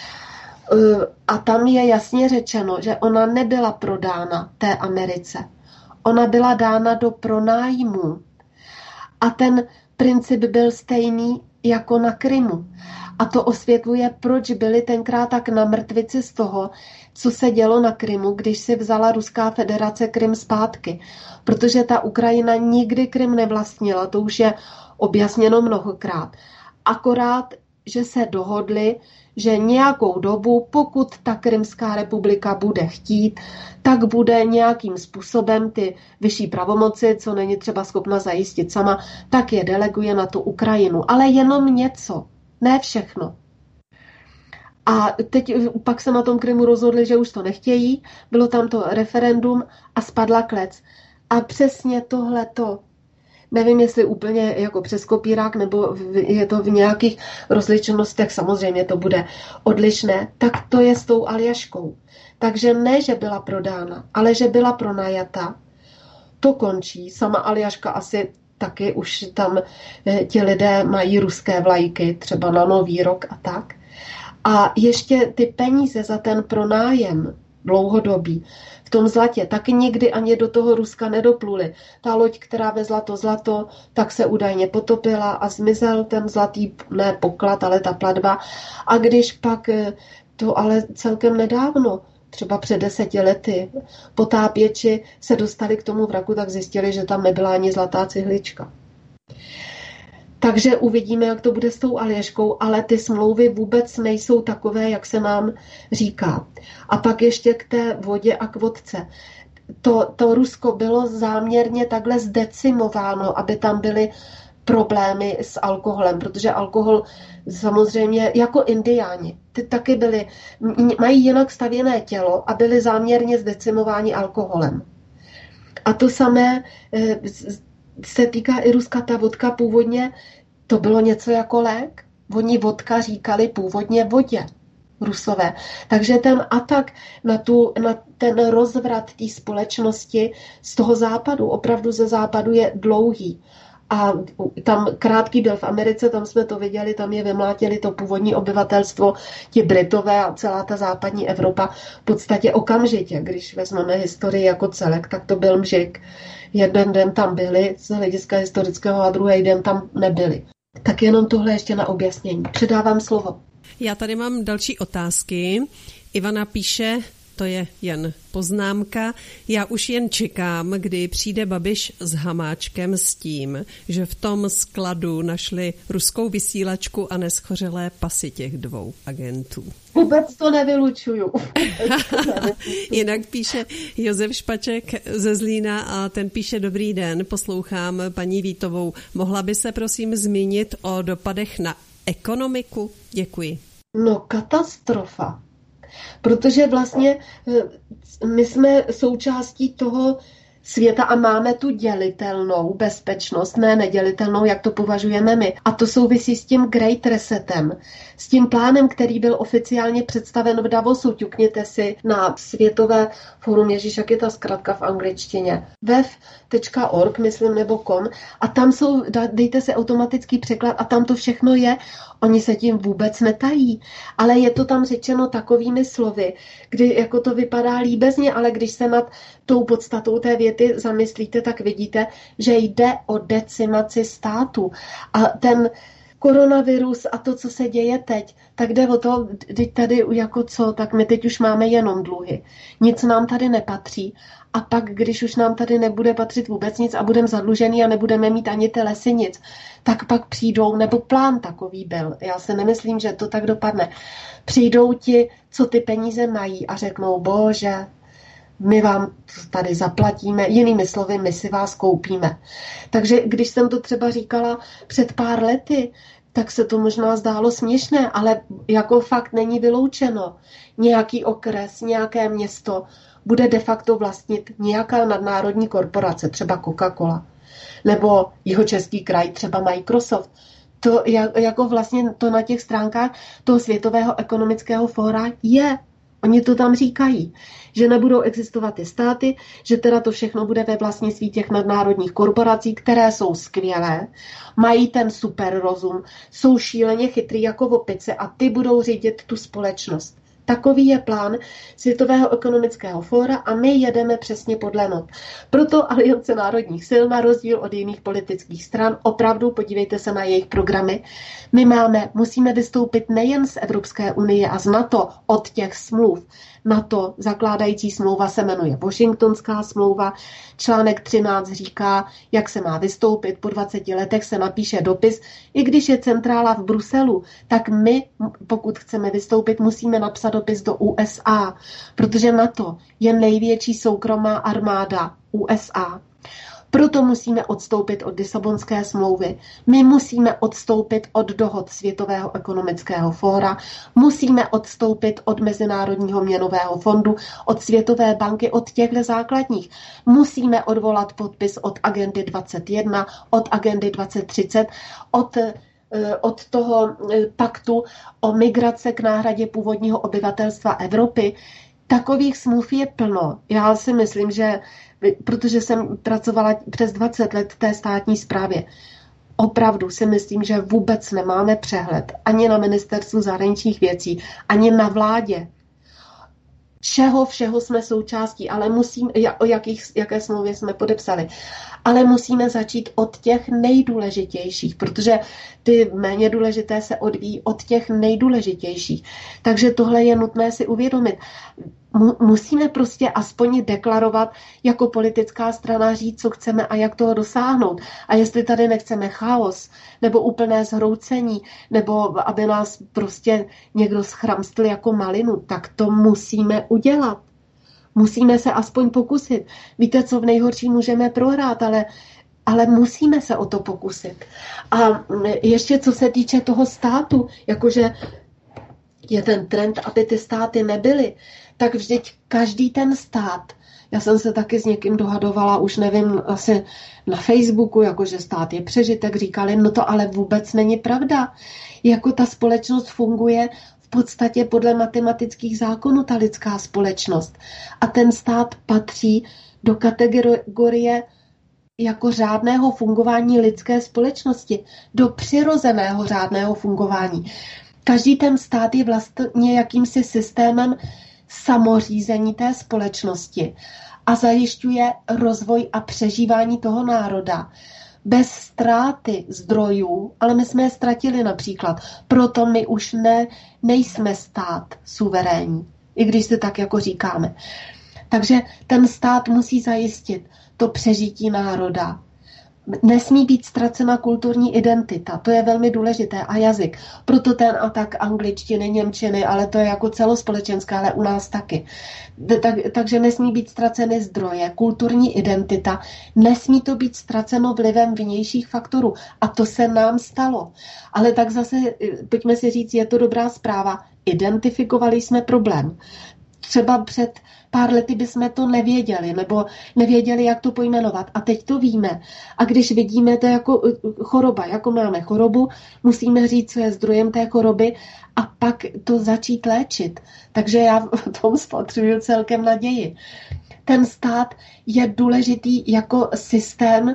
A tam je jasně řečeno, že ona nebyla prodána té Americe. Ona byla dána do pronájmu. A ten princip byl stejný jako na Krymu. A to osvětluje, proč byli tenkrát tak na mrtvici z toho, co se dělo na Krymu, když si vzala Ruská federace Krym zpátky. Protože ta Ukrajina nikdy Krym nevlastnila, to už je objasněno mnohokrát. Akorát, že se dohodli, že nějakou dobu, pokud ta Krymská republika bude chtít, tak bude nějakým způsobem ty vyšší pravomoci, co není třeba schopna zajistit sama, tak je deleguje na tu Ukrajinu. Ale jenom něco, ne všechno. A teď pak se na tom Krymu rozhodli, že už to nechtějí, bylo tam to referendum a spadla klec. A přesně tohleto, nevím, jestli úplně jako přes kopírák, nebo je to v nějakých rozličnostech, samozřejmě to bude odlišné, tak to je s tou Aljaškou. Takže ne, že byla prodána, ale že byla pronajata. To končí. Sama Aljaška asi taky už tam ti lidé mají ruské vlajky, třeba na Nový rok a tak. A ještě ty peníze za ten pronájem dlouhodobý v tom zlatě taky nikdy ani do toho Ruska nedopluly. Ta loď, která vezla to zlato, tak se údajně potopila a zmizel ten zlatý, ne poklad, ale ta platba. A když pak to ale celkem nedávno, třeba před 10 lety, potápěči se dostali k tomu vraku, tak zjistili, že tam nebyla ani zlatá cihlička. Takže uvidíme, jak to bude s tou Aljaškou, ale ty smlouvy vůbec nejsou takové, jak se nám říká. A pak ještě k té vodě a k vodce. To Rusko bylo záměrně takhle zdecimováno, aby tam byly problémy s alkoholem, protože alkohol samozřejmě jako indiáni, ty taky mají jinak stavěné tělo a byli záměrně zdecimováni alkoholem. A to samé se týká i Ruska. Ta vodka původně, to bylo něco jako lék. Oni vodka říkali původně vodě, Rusové. Takže ten atak na ten rozvrat té společnosti z toho západu, opravdu ze západu, je dlouhý. A tam krátký byl v Americe, tam jsme to viděli, tam je vymlátili to původní obyvatelstvo, ti Britové a celá ta západní Evropa v podstatě okamžitě. Když vezmeme historii jako celek, tak to byl mžik. Jeden den tam byli z hlediska historického a druhý den tam nebyli. Tak jenom tohle ještě na objasnění. Předávám slovo. Já tady mám další otázky. Ivana píše, to je jen poznámka, já už jen čekám, kdy přijde Babiš s Hamáčkem s tím, že v tom skladu našli ruskou vysílačku a neschořelé pasy těch dvou agentů. Vůbec to nevylučuju. Jinak píše Josef Špaček ze Zlína a ten píše: dobrý den, poslouchám paní Vítovou. Mohla by se prosím zmínit o dopadech na ekonomiku? Děkuji. No, katastrofa. Protože vlastně my jsme součástí toho světa a máme tu dělitelnou bezpečnost, ne nedělitelnou, jak to považujeme my. A to souvisí s tím Great Resetem, s tím plánem, který byl oficiálně představen v Davosu. Ťukněte si na Světové fórum, ježíš, jak je ta zkratka v angličtině, wef.org, myslím, nebo .com, a tam dejte si automatický překlad a tam to všechno je. Oni se tím vůbec netají, ale je to tam řečeno takovými slovy, kdy jako to vypadá líbezně, ale když se nad tou podstatou té věty zamyslíte, tak vidíte, že jde o decimaci státu. A ten koronavirus a to, co se děje teď, tak jde o to, teď tady jako co, tak my teď už máme jenom dluhy. Nic nám tady nepatří. A pak, když už nám tady nebude patřit vůbec nic a budeme zadlužený a nebudeme mít ani ty lesy nic, tak pak přijdou, nebo plán takový byl, já si nemyslím, že to tak dopadne, přijdou ti, co ty peníze mají a řeknou: bože, my vám tady zaplatíme, jinými slovy, my si vás koupíme. Takže když jsem to třeba říkala před pár lety, tak se to možná zdálo směšné, ale jako fakt není vyloučeno. Nějaký okres, nějaké město bude de facto vlastnit nějaká nadnárodní korporace, třeba Coca-Cola, nebo Jihočeský kraj, třeba Microsoft. To jako vlastně to na těch stránkách toho Světového ekonomického fóra je. Oni to tam říkají, že nebudou existovat ty státy, že teda to všechno bude ve vlastnictví těch nadnárodních korporací, které jsou skvělé, mají ten super rozum, jsou šíleně chytrý jako opice a ty budou řídit tu společnost. Takový je plán Světového ekonomického fóra a my jedeme přesně podle not. Proto Aliance národních sil, na rozdíl od jiných politických stran, opravdu podívejte se na jejich programy. My musíme vystoupit nejen z Evropské unie a z NATO od těch smluv. NATO, zakládající smlouva, se jmenuje Washingtonská smlouva. Článek 13 říká, jak se má vystoupit. Po 20 letech se napíše dopis. I když je centrála v Bruselu, tak my, pokud chceme vystoupit, musíme napsat dopis do USA, protože NATO je největší soukromá armáda USA. Proto musíme odstoupit od Lisabonské smlouvy. My musíme odstoupit od dohod Světového ekonomického fóra, musíme odstoupit od Mezinárodního měnového fondu, od Světové banky, od těchto základních. Musíme odvolat podpis od agendy 21, od agendy 2030, od toho paktu o migrace k náhradě původního obyvatelstva Evropy. Takových smluv je plno. Já si myslím, že protože jsem pracovala přes 20 let v té státní správě, opravdu si myslím, že vůbec nemáme přehled ani na ministerstvu zahraničních věcí, ani na vládě. Všeho jsme součástí, ale jaké smlouvy jsme podepsali. Ale musíme začít od těch nejdůležitějších, protože ty méně důležité se odvíjí od těch nejdůležitějších. Takže tohle je nutné si uvědomit. Musíme prostě aspoň deklarovat jako politická strana, říct, co chceme a jak toho dosáhnout. A jestli tady nechceme chaos, nebo úplné zhroucení, nebo aby nás prostě někdo schramstl jako malinu, tak to musíme udělat. Musíme se aspoň pokusit. Víte, co v nejhorším můžeme prohrát, ale musíme se o to pokusit. A ještě co se týče toho státu, jakože je ten trend, aby ty státy nebyly, tak vždyť každý ten stát, já jsem se taky s někým dohadovala, už nevím, asi na Facebooku, jakože stát je přežitek, říkali, no to ale vůbec není pravda. Jako ta společnost funguje v podstatě podle matematických zákonů, ta lidská společnost. A ten stát patří do kategorie jako řádného fungování lidské společnosti, do přirozeného řádného fungování. Každý ten stát je vlastně jakýmsi systémem samořízení té společnosti a zajišťuje rozvoj a přežívání toho národa bez ztráty zdrojů, ale my jsme je ztratili například. Proto my už nejsme stát suverénní, i když se tak jako říkáme. Takže ten stát musí zajistit to přežití národa. Nesmí být ztracena kulturní identita, to je velmi důležité, a jazyk. Proto ten atak angličtiny, němčiny, ale to je jako celospolečenské, ale u nás taky. Takže nesmí být ztraceny zdroje, kulturní identita, nesmí to být ztraceno vlivem vnějších faktorů. A to se nám stalo. Ale tak zase, pojďme si říct, je to dobrá zpráva. Identifikovali jsme problém. Třeba před pár lety bychom to nevěděli, nebo nevěděli, jak to pojmenovat. A teď to víme. A když vidíme to jako choroba, jako máme chorobu, musíme říct, co je zdrojem té choroby a pak to začít léčit. Takže já v tom spatřuju celkem naději. Ten stát je důležitý jako systém,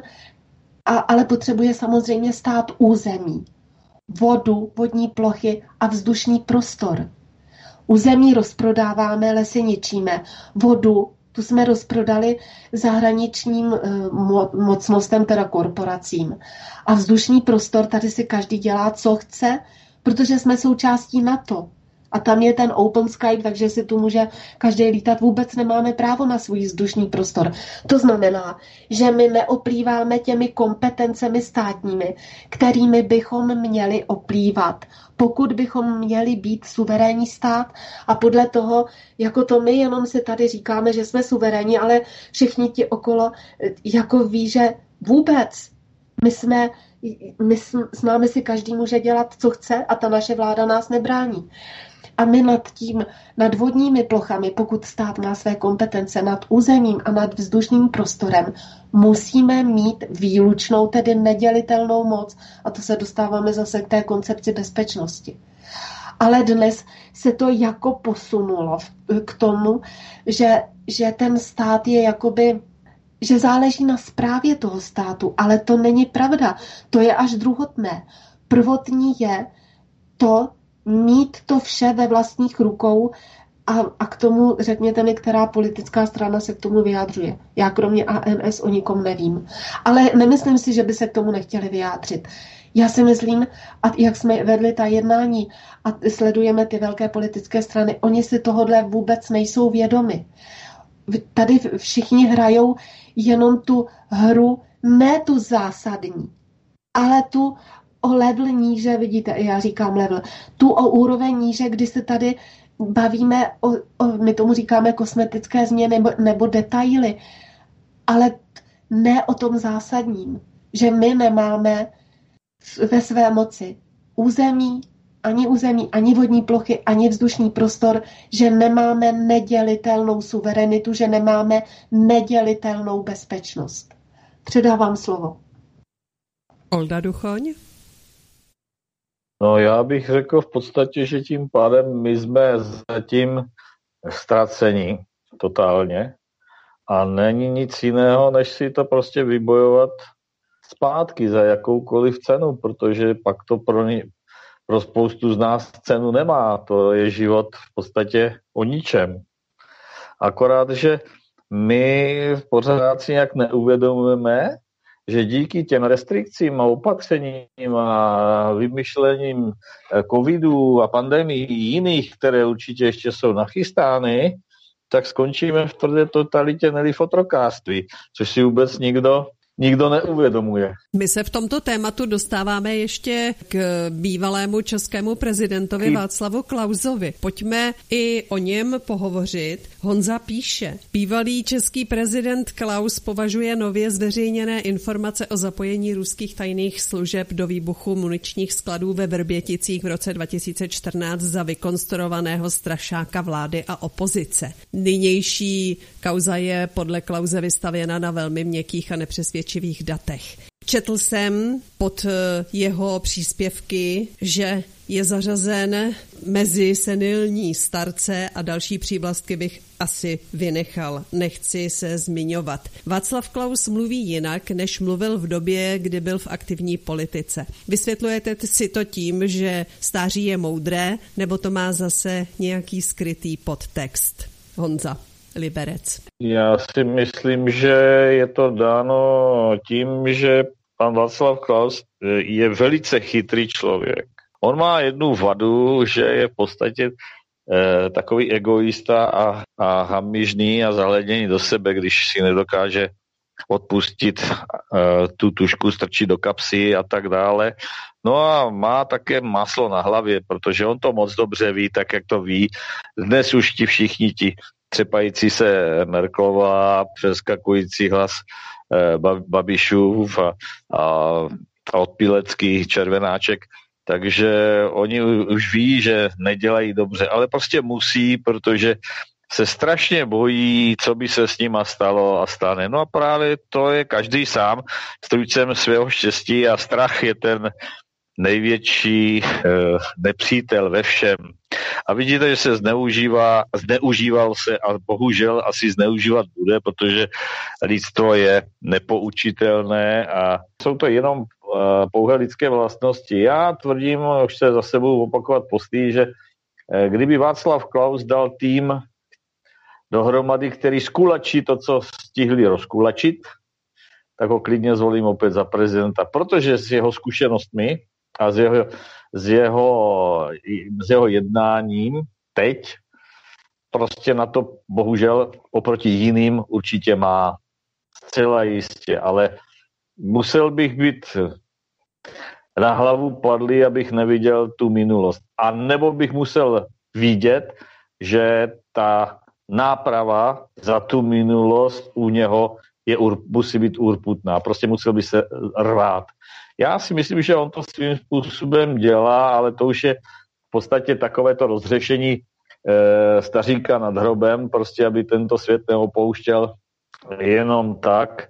ale potřebuje samozřejmě stát území, vodu, vodní plochy a vzdušný prostor. Území rozprodáváme, lesy ničíme. Vodu, tu jsme rozprodali zahraničním mocnostem, teda korporacím. A vzdušný prostor, tady si každý dělá, co chce, protože jsme součástí NATO. A tam je ten Open Sky, takže si tu může každý lítat. Vůbec nemáme právo na svůj vzdušný prostor. To znamená, že my neoplýváme těmi kompetencemi státními, kterými bychom měli oplývat, pokud bychom měli být suverénní stát. A podle toho, jako to my jenom si tady říkáme, že jsme suverénní, ale všichni ti okolo jako ví, že vůbec s námi si každý může dělat, co chce, a ta naše vláda nás nebrání. A my nad vodními plochami, pokud stát má své kompetence, nad územím a nad vzdušným prostorem, musíme mít výlučnou, tedy nedělitelnou moc. A to se dostáváme zase k té koncepci bezpečnosti. Ale dnes se to jako posunulo k tomu, že ten stát je jakoby, že záleží na správě toho státu, ale to není pravda. To je až druhotné. Prvotní je to, mít to vše ve vlastních rukou a k tomu řekněte mi, která politická strana se k tomu vyjádřuje. Já kromě ANS o nikom nevím. Ale nemyslím si, že by se k tomu nechtěli vyjádřit. Já si myslím, a jak jsme vedli ta jednání a sledujeme ty velké politické strany, oni si tohodle vůbec nejsou vědomi. Tady všichni hrajou jenom tu hru, ne tu zásadní, ale tu o level níže, vidíte, já říkám level, tu o úroveň níže, kdy se tady bavíme my tomu říkáme kosmetické změny nebo detaily, ale ne o tom zásadním, že my nemáme ve své moci území, ani vodní plochy, ani vzdušný prostor, že nemáme nedělitelnou suverenitu, že nemáme nedělitelnou bezpečnost. Předávám slovo. Olda Duchoň? No já bych řekl v podstatě, že tím pádem my jsme zatím ztraceni totálně a není nic jiného, než si to prostě vybojovat zpátky za jakoukoliv cenu, protože pak to pro spoustu z nás cenu nemá. To je život v podstatě o ničem. Akorát, že my pořád si nějak neuvědomujeme, že díky těm restrikcím a opatřením a vymyšlením covidu a pandemií jiných, které určitě ještě jsou nachystány, tak skončíme v tvrdé totalitě, neli v otrokářství, což si vůbec nikdo nikdo neuvědomuje. My se v tomto tématu dostáváme ještě k bývalému českému prezidentovi Václavu Klausovi. Pojďme i o něm pohovořit. Honza píše, bývalý český prezident Klaus považuje nově zveřejněné informace o zapojení ruských tajných služeb do výbuchu muničních skladů ve Vrběticích v roce 2014 za vykonstruovaného strašáka vlády a opozice. Nynější kauza je podle Klause vystavěna na velmi měkkých a nepřesvědčivých datech. Četl jsem pod jeho příspěvky, že je zařazen mezi senilní starce a další přívlastky bych asi vynechal. Nechci se zmiňovat. Václav Klaus mluví jinak, než mluvil v době, kdy byl v aktivní politice. Vysvětlujete si to tím, že stáří je moudré, nebo to má zase nějaký skrytý podtext? Honza Liberec. Já si myslím, že je to dáno tím, že pan Václav Klaus je velice chytrý člověk. On má jednu vadu, že je v podstatě takový egoista a hamižný a zahleděný do sebe, když si nedokáže odpustit tu tušku, strčit do kapsy a tak dále. No a má také máslo na hlavě, protože on to moc dobře ví, tak jak to ví. Dnes už všichni třepající se Merkelová, přeskakující hlas Babišův a od Pilecký Červenáček, takže oni už ví, že nedělají dobře, ale prostě musí, protože se strašně bojí, co by se s nima stalo a stane. No a právě to je každý sám strůjcem svého štěstí a strach je ten největší nepřítel ve všem. A vidíte, že se zneužíval se a bohužel asi zneužívat bude, protože lidstvo je nepoučitelné a jsou to jenom pouhé lidské vlastnosti. Já tvrdím, už se zase budu opakovat postý, že kdyby Václav Klaus dal tým dohromady, který skulačí to, co stihli rozkulačit, tak ho klidně zvolím opět za prezidenta, protože s jeho zkušenostmi a s jeho jednáním teď prostě na to bohužel oproti jiným určitě má zcela jistě, ale musel bych být na hlavu padlý, abych neviděl tu minulost. A nebo bych musel vidět, že ta náprava za tu minulost u něho musí být urputná. Prostě musel by se rvát. Já si myslím, že on to svým způsobem dělá, ale to už je v podstatě takovéto rozřešení staříka nad hrobem, prostě aby tento svět neopouštěl jenom tak,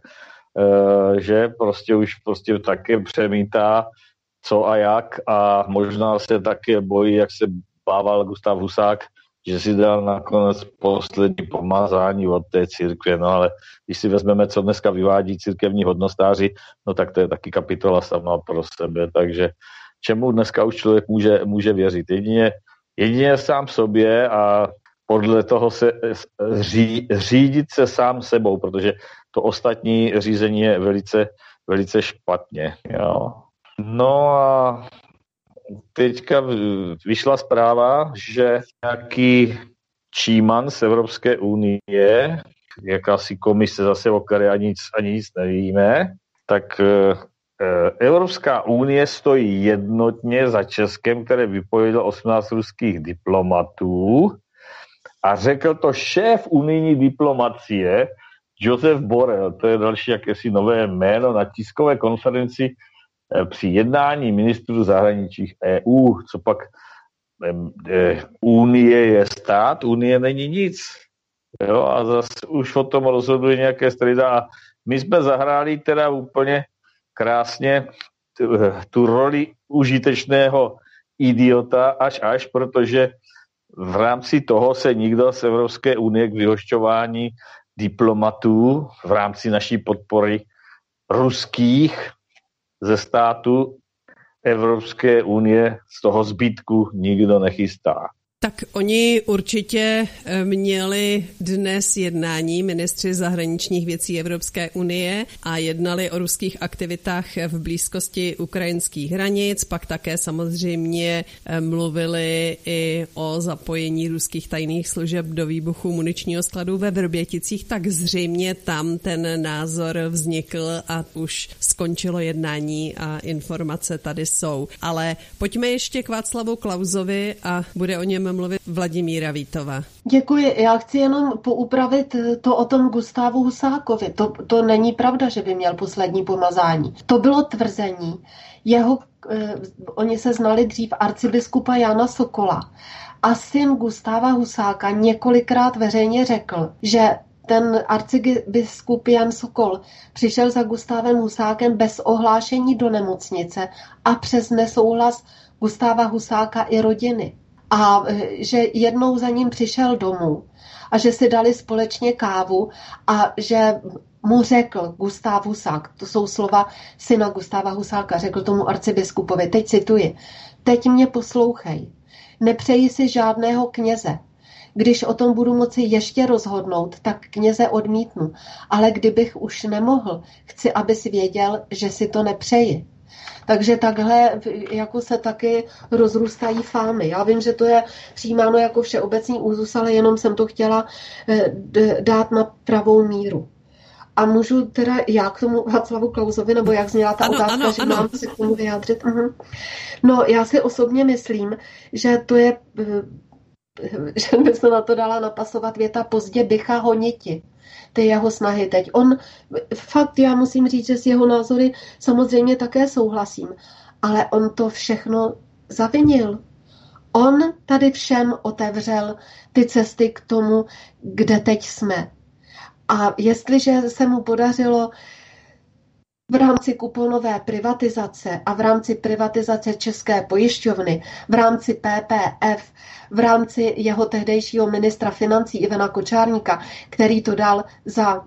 že prostě už prostě také přemítá co a jak a možná se také bojí, jak se bával Gustav Husák, že si dal nakonec poslední pomazání od té církve, no ale když si vezmeme, co dneska vyvádí církevní hodnostáři, no tak to je taky kapitola sama pro sebe, takže čemu dneska už člověk může věřit? Jedině sám sobě a podle toho se řídit se sám sebou, protože to ostatní řízení je velice, velice špatně. Jo. No a teďka vyšla zpráva, že nějaký číman z Evropské unie, jakási komise zase, o které ani nic nevíme, tak Evropská unie stojí jednotně za Českem, které vypovědělo 18 ruských diplomatů a řekl to šéf unijní diplomacie Josef Borrell, to je další jakési nové jméno na tiskové konferenci při jednání ministrů zahraničích EU, co pak Unie je stát, Unie není nic. Jo, a zase už o tom rozhoduje nějaké strida a my jsme zahráli teda úplně krásně tu roli užitečného idiota až, protože v rámci toho se nikdo z Evropské unie k vyhošťování diplomatů v rámci naší podpory ruských ze státu Evropské unie z toho zbytku nikdo nechystá. Tak oni určitě měli dnes jednání ministři zahraničních věcí Evropské unie a jednali o ruských aktivitách v blízkosti ukrajinských hranic, pak také samozřejmě mluvili i o zapojení ruských tajných služeb do výbuchu muničního skladu ve Vrběticích, tak zřejmě tam ten názor vznikl a už skončilo jednání a informace tady jsou. Ale pojďme ještě k Václavu Klausovi a bude o něm mluvit Vladimíra Vítová. Děkuji. Já chci jenom poupravit to o tom Gustávu Husákovi. To není pravda, že by měl poslední pomazání. To bylo tvrzení. Oni se znali dřív arcibiskupa Jana Sokola. A syn Gustáva Husáka několikrát veřejně řekl, že ten arcibiskup Jan Sokol přišel za Gustávem Husákem bez ohlášení do nemocnice a přes nesouhlas Gustáva Husáka i rodiny. A že jednou za ním přišel domů a že si dali společně kávu a že mu řekl Gustáv Husák, to jsou slova syna Gustáva Husáka, řekl tomu arcibiskupovi, teď cituji, teď mě poslouchej, nepřeji si žádného kněze. Když o tom budu moci ještě rozhodnout, tak kněze odmítnu, ale kdybych už nemohl, chci, abys věděl, že si to nepřeji. Takže takhle jako se taky rozrůstají fámy. Já vím, že to je přijímáno jako všeobecný úzus, ale jenom jsem to chtěla dát na pravou míru. A můžu teda já k tomu Václavu Klausovi, nebo jak zněla ta otázka, že mám se k tomu vyjádřit? No, já si osobně myslím, že to je, že by se na to dala napasovat věta pozdě bycha honiti. Ty jeho snahy teď. Fakt, já musím říct, že s jeho názory samozřejmě také souhlasím, ale on to všechno zavinil. On tady všem otevřel ty cesty k tomu, kde teď jsme. A jestliže se mu podařilo v rámci kuponové privatizace a v rámci privatizace České pojišťovny, v rámci PPF, v rámci jeho tehdejšího ministra financí Ivana Kočárníka, který to dal za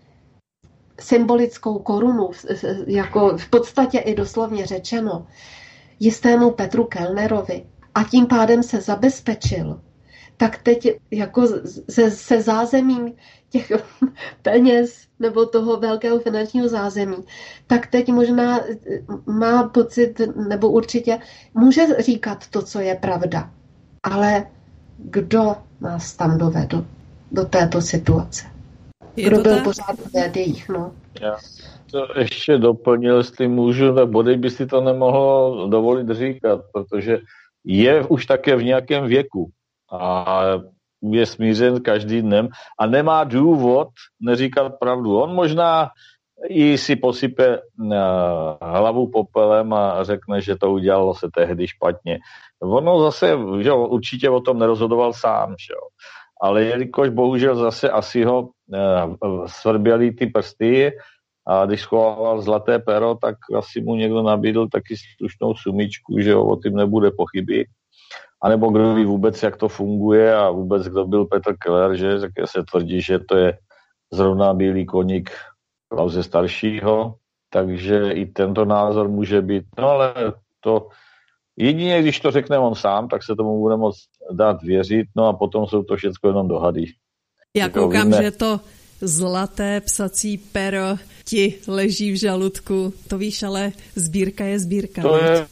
symbolickou korunu, jako v podstatě i doslovně řečeno, jistému Petru Kellnerovi, a tím pádem se zabezpečil, tak teď jako se zázemím těch peněz nebo toho velkého finančního zázemí, tak teď možná má pocit, nebo určitě může říkat to, co je pravda. Ale kdo nás tam dovedl do této situace? Kdo byl pořád v médiích, no? Já to ještě doplnil, jestli můžu, tak Bodej by si to nemohl dovolit říkat, protože je už také v nějakém věku a je smířen každým dnem a nemá důvod neříkat pravdu. On možná i si posype hlavu popelem a řekne, že to udělalo se tehdy špatně. Ono zase, že určitě o tom nerozhodoval sám, že jo. Ale jelikož bohužel zase asi ho svrběly ty prsty a když schovával zlaté pero, tak asi mu někdo nabídl taky slušnou sumičku, že jo, o tím nebude pochyby. A nebo kdo ví vůbec, jak to funguje a vůbec kdo byl Petr Keller, že se tvrdí, že to je zrovna bílý koník Klause staršího, takže i tento názor může být. No ale to jedině, když to řekne on sám, tak se tomu bude moct dát věřit, no a potom jsou to všechno jenom dohady. Já koukám, že to zlaté psací pero ti leží v žaludku. To víš, ale sbírka je sbírka. To je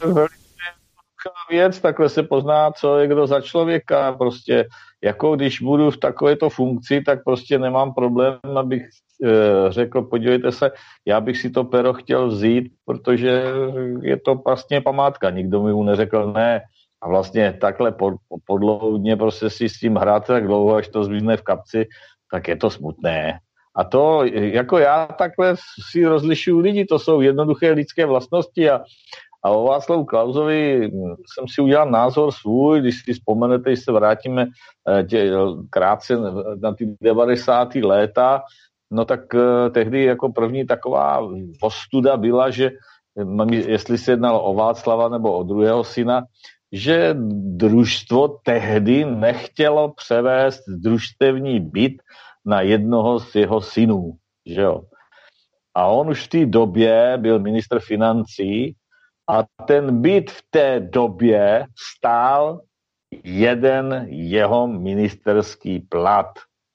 věc, takhle se pozná, co je kdo za člověka. Prostě jako když budu v takovéto funkci, tak prostě nemám problém, abych řekl, podívejte se, já bych si to pero chtěl vzít, protože je to vlastně památka. Nikdo mi mu neřekl ne. A vlastně takhle podloudně prostě si s tím hrát tak dlouho, až to zvízne v kapci, tak je to smutné. A to, jako já takhle si rozlišuju lidi, to jsou jednoduché lidské vlastnosti a o Václavu Klausovi jsem si udělal názor svůj, když si vzpomenete, když se vrátíme krátce na ty 90. léta, no tak tehdy jako první taková ostuda byla, že jestli se jednalo o Václava nebo o druhého syna, že družstvo tehdy nechtělo převést družstevní byt na jednoho z jeho synů. Že jo? A on už v té době byl ministr financí a ten byt v té době stál jeden jeho ministerský plat.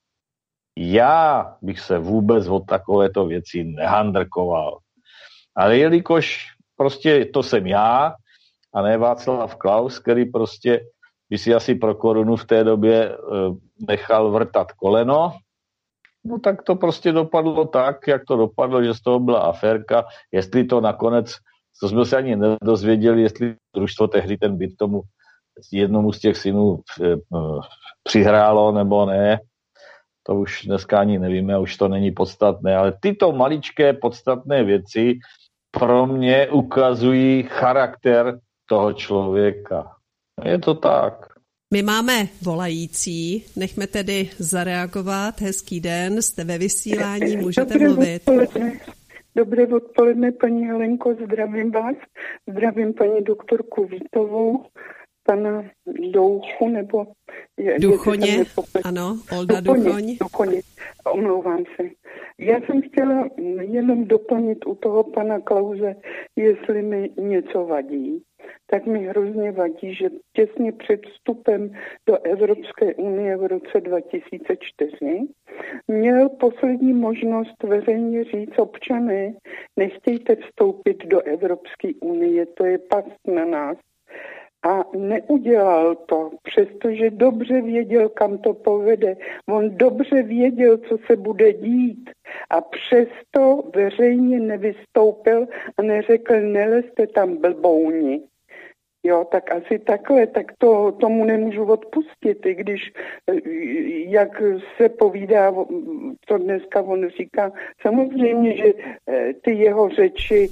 Já bych se vůbec o takovéto věci nehandrkoval. Ale jelikož prostě to jsem já a ne Václav Klaus, který prostě by si asi pro korunu v té době nechal vrtat koleno, no tak to prostě dopadlo tak, jak to dopadlo, že z toho byla aférka. Jestli to nakonec, to jsme se ani nedozvěděli, jestli družstvo tehdy ten byt tomu jednomu z těch synů přihrálo nebo ne, to už dneska ani nevíme, už to není podstatné, ale tyto maličké podstatné věci pro mě ukazují charakter toho člověka. Je to tak. My máme volající, nechme tedy zareagovat. Hezký den, jste ve vysílání, můžete mluvit. Dobré odpoledne, paní Helenko, zdravím vás. Zdravím paní doktorku Vítovou, pana Douchu, nebo... Duchoně, ano, Olda Duchoň. Duchoně, omlouvám se. Já jsem chtěla jenom doplnit u toho pana Klause, jestli mi něco vadí. Tak mi hrozně vadí, že těsně před vstupem do Evropské unie v roce 2004 měl poslední možnost veřejně říct: občané, nechtějte vstoupit do Evropské unie, to je past na nás. A neudělal to, přestože dobře věděl, kam to povede. On dobře věděl, co se bude dít. A přesto veřejně nevystoupil a neřekl: nelezte tam, blbouni. Jo, tak asi takhle, tak tomu nemůžu odpustit, i když, jak se povídá, to dneska on říká, samozřejmě, že ty jeho řeči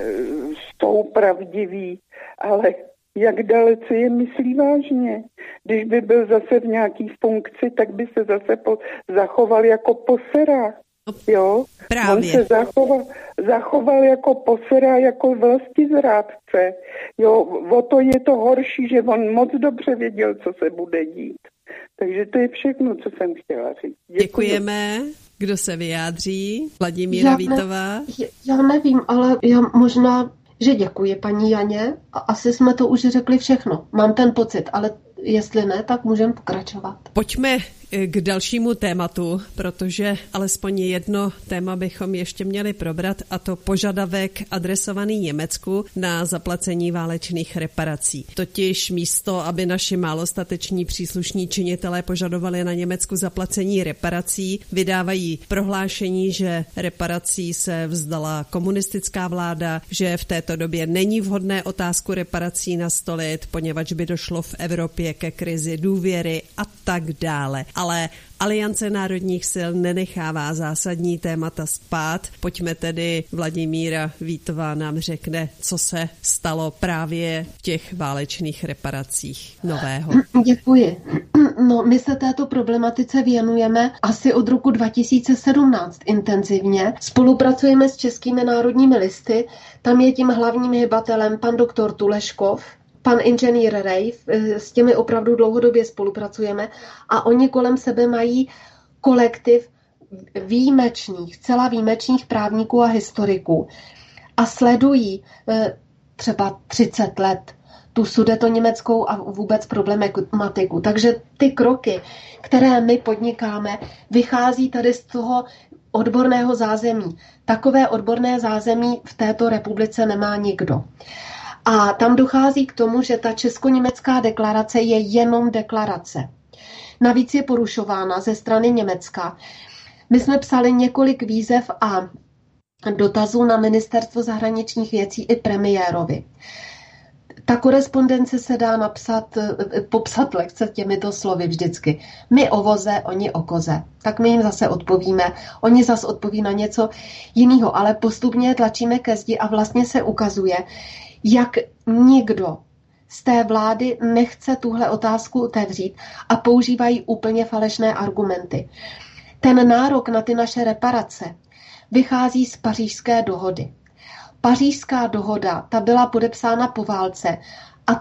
jsou pravdivý, ale jak dalece je myslí vážně. Když by byl zase v nějaký funkci, tak by se zase zachoval jako posera. Jo? Právě. On se zachoval jako posera, jako vlastizrádce. Jo, o to je to horší, že on moc dobře věděl, co se bude dít. Takže to je všechno, co jsem chtěla říct. Děkujeme. Kdo se vyjádří? Vladimíra Vítová? Já nevím, ale já možná, že děkuji paní Janě a asi jsme to už řekli všechno. Mám ten pocit, ale jestli ne, tak můžeme pokračovat. Pojďme k dalšímu tématu, protože alespoň jedno téma bychom ještě měli probrat, a to požadavek adresovaný Německu na zaplacení válečných reparací. Totiž místo, aby naši málostateční příslušní činitelé požadovali na Německu zaplacení reparací, vydávají prohlášení, že reparací se vzdala komunistická vláda, že v této době není vhodné otázku reparací nastolit, poněvadž by došlo v Evropě ke krizi důvěry a tak dále. Ale Aliance národních sil nenechává zásadní témata spát. Pojďme tedy, Vladimíra Vítová nám řekne, co se stalo právě v těch válečných reparacích nového. Děkuji. No, my se této problematice věnujeme asi od roku 2017 intenzivně. Spolupracujeme s Českými národními listy. Tam je tím hlavním hybatelem pan doktor Tuleškov, pan inženýr Rejf, s těmi opravdu dlouhodobě spolupracujeme a oni kolem sebe mají kolektiv zcela výjimečných právníků a historiků a sledují třeba 30 let tu sudetoněmeckou a vůbec problematiku. Takže ty kroky, které my podnikáme, vychází tady z toho odborného zázemí. Takové odborné zázemí v této republice nemá nikdo. A tam dochází k tomu, že ta česko-německá deklarace je jenom deklarace. Navíc je porušována ze strany Německa. My jsme psali několik výzev a dotazů na ministerstvo zahraničních věcí i premiérovi. Ta korespondence se dá popsat lehce těmito slovy vždycky. My o voze, oni o koze. Tak my jim zase odpovíme. Oni zase odpoví na něco jiného, ale postupně tlačíme ke zdi a vlastně se ukazuje, jak nikdo z té vlády nechce tuhle otázku otevřít a používají úplně falešné argumenty. Ten nárok na ty naše reparace vychází z Pařížské dohody. Pařížská dohoda, ta byla podepsána po válce a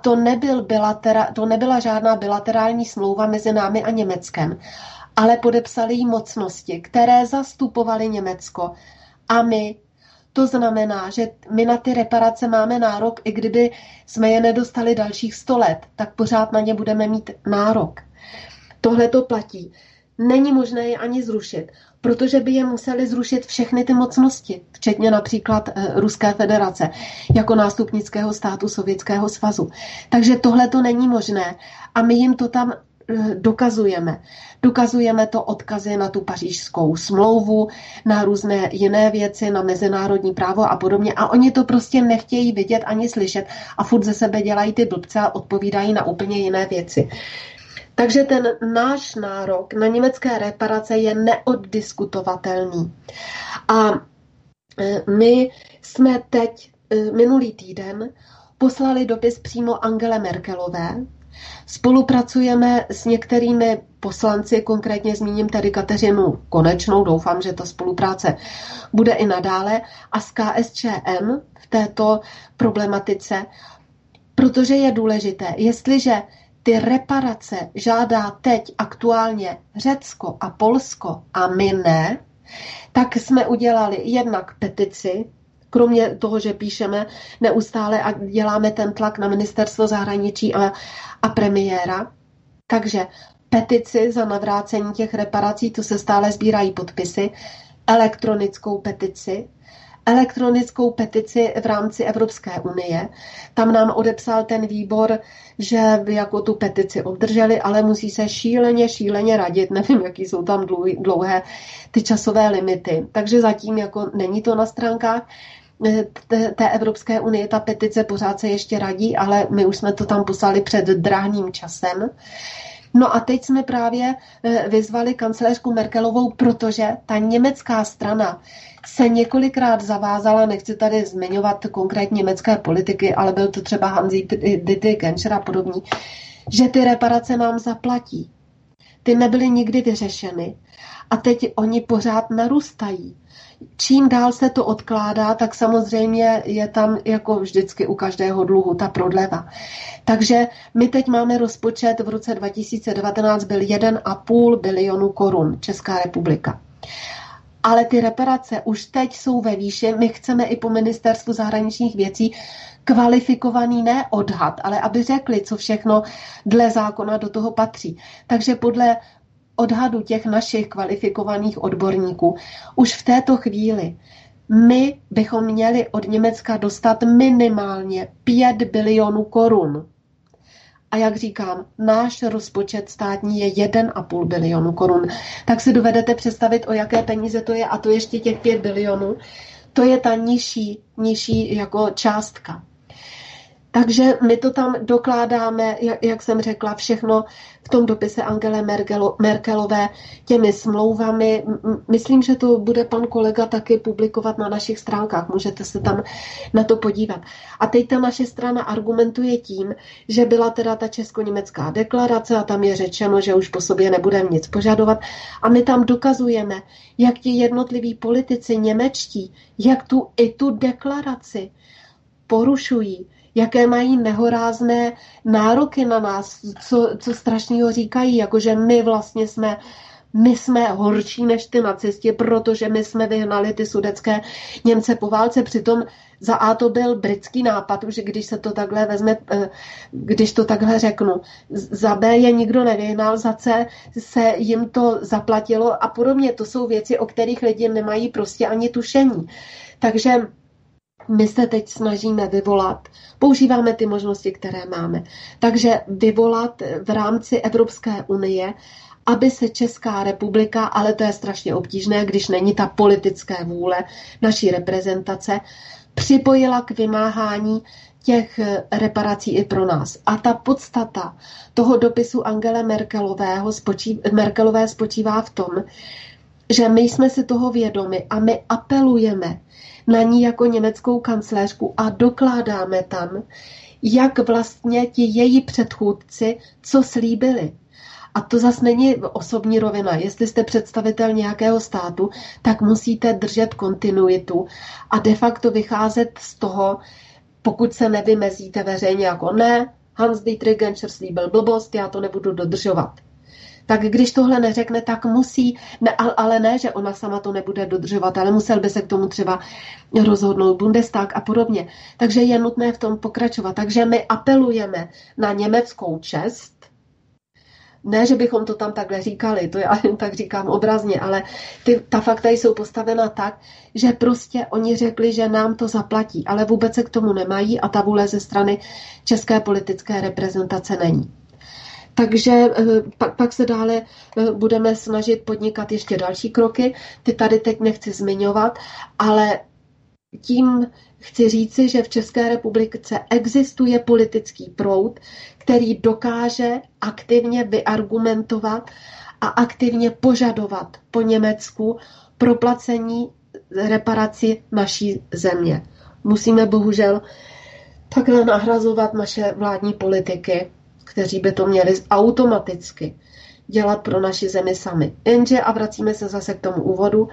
to nebyla žádná bilaterální smlouva mezi námi a Německem, ale podepsaly ji mocnosti, které zastupovaly Německo a my To znamená, že my na ty reparace máme nárok, i kdyby jsme je nedostali dalších 100 let, tak pořád na ně budeme mít nárok. Tohle to platí. Není možné je ani zrušit, protože by je museli zrušit všechny ty mocnosti, včetně například Ruské federace, jako nástupnického státu Sovětského svazu. Takže tohle to není možné a my jim to tam dokazujeme. Dokazujeme to odkazy na tu Pařížskou smlouvu, na různé jiné věci, na mezinárodní právo a podobně. A oni to prostě nechtějí vidět ani slyšet a furt ze sebe dělají ty blbce a odpovídají na úplně jiné věci. Takže ten náš nárok na německé reparace je neoddiskutovatelný. A my jsme teď minulý týden poslali dopis přímo Angele Merkelové. Spolupracujeme s některými poslanci, konkrétně zmíním tady Kateřinu Konečnou, doufám, že ta spolupráce bude i nadále, a s KSČM v této problematice, protože je důležité, jestliže ty reparace žádá teď aktuálně Řecko a Polsko a my ne, tak jsme udělali jednak petici, kromě toho, že píšeme neustále a děláme ten tlak na ministerstvo zahraničí a premiéra. Takže petici za navrácení těch reparací, to se stále sbírají podpisy, elektronickou petici v rámci Evropské unie. Tam nám odepsal ten výbor, že jako tu petici obdrželi, ale musí se šíleně radit. Nevím, jaký jsou tam dlouhé ty časové limity. Takže zatím jako není to na stránkách té Evropské unie, ta petice pořád se ještě radí, ale my už jsme to tam poslali před drahým časem. No a teď jsme právě vyzvali kancléřku Merkelovou, protože ta německá strana se několikrát zavázala, nechci tady zmiňovat konkrétně německé politiky, ale byl to třeba Hans-Dietrich Genscher a podobní, že ty reparace nám zaplatí. Ty nebyly nikdy vyřešeny a teď oni pořád narůstají. Čím dál se to odkládá, tak samozřejmě je tam jako vždycky u každého dluhu ta prodleva. Takže my teď máme rozpočet, v roce 2019 byl 1,5 bilionu korun Česká republika. Ale ty reparace už teď jsou ve výši, my chceme i po ministerstvu zahraničních věcí kvalifikovaný ne odhad, ale aby řekli, co všechno dle zákona do toho patří. Takže podle odhadu těch našich kvalifikovaných odborníků už v této chvíli my bychom měli od Německa dostat minimálně 5 bilionů korun. A jak říkám, náš rozpočet státní je 1,5 bilionu korun. Tak si dovedete představit, o jaké peníze to je, a to ještě těch 5 bilionů. To je ta nižší jako částka. Takže my to tam dokládáme, jak jsem řekla, všechno v tom dopise Angele Merkelové těmi smlouvami. Myslím, že to bude pan kolega taky publikovat na našich stránkách. Můžete se tam na to podívat. A teď ta naše strana argumentuje tím, že byla teda ta česko-německá deklarace a tam je řečeno, že už po sobě nebudeme nic požadovat. A my tam dokazujeme, jak ti jednotliví politici němečtí, jak tu deklaraci porušují, jaké mají nehorázné nároky na nás, co strašného říkají, jakože my jsme horší než ty nacisti, protože my jsme vyhnali ty sudetské Němce po válce. Přitom za A to byl britský nápad, že když se to takhle vezme, když to takhle řeknu. Za B je nikdo nevyhnal, za C se jim to zaplatilo a podobně. To jsou věci, o kterých lidi nemají prostě ani tušení. Takže my se teď snažíme vyvolat, používáme ty možnosti, které máme, takže vyvolat v rámci Evropské unie, aby se Česká republika, ale to je strašně obtížné, když není ta politické vůle naší reprezentace, připojila k vymáhání těch reparací i pro nás. A ta podstata toho dopisu Angele Merkelové spočívá v tom, že my jsme si toho vědomi a my apelujeme na ní jako německou kancléřku a dokládáme tam, jak vlastně ti její předchůdci, co slíbili. A to zase není osobní rovina. Jestli jste představitel nějakého státu, tak musíte držet kontinuitu a de facto vycházet z toho, pokud se nevymezíte veřejně jako ne, Hans-Dietrich Genscher slíbil blbost, já to nebudu dodržovat. Tak když tohle neřekne, tak musí, ne, ale ne, že ona sama to nebude dodržovat, ale musel by se k tomu třeba rozhodnout Bundestag a podobně. Takže je nutné v tom pokračovat. Takže my apelujeme na německou čest. Ne, že bychom to tam takhle říkali, to já jen tak říkám obrazně, ale ta fakta jsou postavena tak, že prostě oni řekli, že nám to zaplatí, ale vůbec se k tomu nemají a ta vůle ze strany české politické reprezentace není. Takže pak se dále budeme snažit podnikat ještě další kroky, ty tady teď nechci zmiňovat, ale tím chci říci, že v České republice existuje politický proud, který dokáže aktivně vyargumentovat a aktivně požadovat po Německu proplacení reparaci naší země. Musíme bohužel takhle nahrazovat naše vládní politiky, kteří by to měli automaticky dělat pro naši zemi sami. Jenže, a vracíme se zase k tomu úvodu,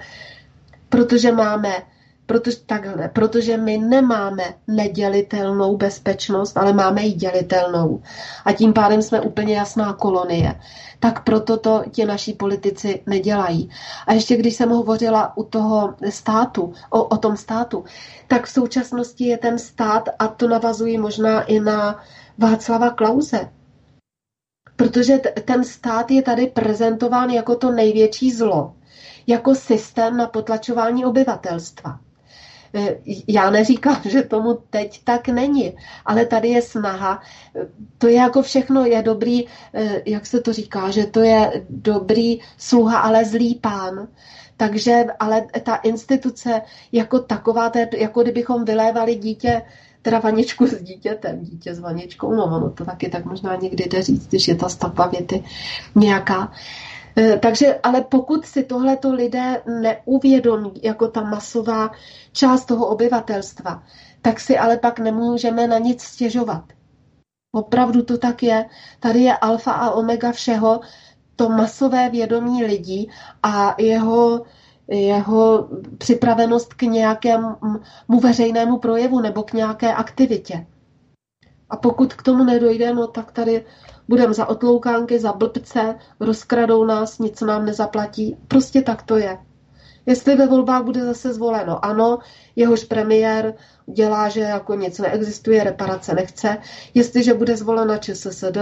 protože my nemáme nedělitelnou bezpečnost, ale máme ji dělitelnou. A tím pádem jsme úplně jasná kolonie. Tak proto to ti naši politici nedělají. A ještě když jsem hovořila u toho státu, o tom státu, tak v současnosti je ten stát, a to navazuji možná i na Václava Klause, protože ten stát je tady prezentován jako to největší zlo, jako systém na potlačování obyvatelstva. Já neříkám, že tomu teď tak není, ale tady je snaha, to je jako všechno je dobrý, jak se to říká, že to je dobrý sluha, ale zlý pán. Takže, ale ta instituce jako taková, to je, jako kdybychom vylévali dítě, teda vaničku s dítětem, dítě s vaničkou, no ono to taky tak možná někdy jde říct, když je ta stavba věty nějaká. Takže, ale pokud si tohleto lidé neuvědomí jako ta masová část toho obyvatelstva, tak si ale pak nemůžeme na nic stěžovat. Opravdu to tak je. Tady je alfa a omega všeho, to masové vědomí lidí a jeho připravenost k nějakému veřejnému projevu nebo k nějaké aktivitě. A pokud k tomu nedojde, no tak tady budeme za otloukánky, za blbce, rozkradou nás, nic nám nezaplatí. Prostě tak to je. Jestli ve volbách bude zase zvoleno ANO, jehož premiér dělá, že jako nic neexistuje, reparace nechce. Jestliže bude zvolena ČSSD,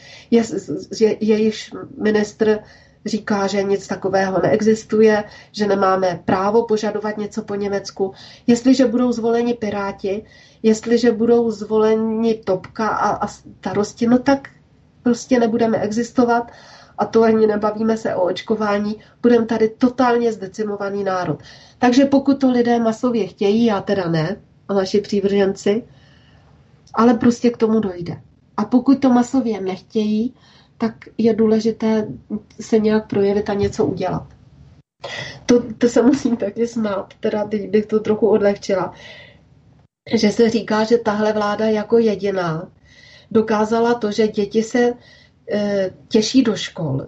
jejíž ministr říká, že nic takového neexistuje, že nemáme právo požadovat něco po Německu. Jestliže budou zvoleni Piráti, jestliže budou zvoleni Topka a Starosti, no tak prostě nebudeme existovat a to ani nebavíme se o očkování, budeme tady totálně zdecimovaný národ. Takže pokud to lidé masově chtějí, já teda ne, a naši přívrženci, ale prostě k tomu dojde. A pokud to masově nechtějí, tak je důležité se nějak projevit a něco udělat. To se musím taky smát, teda teď bych to trochu odlehčila, že se říká, že tahle vláda jako jediná dokázala to, že děti se těší do škol,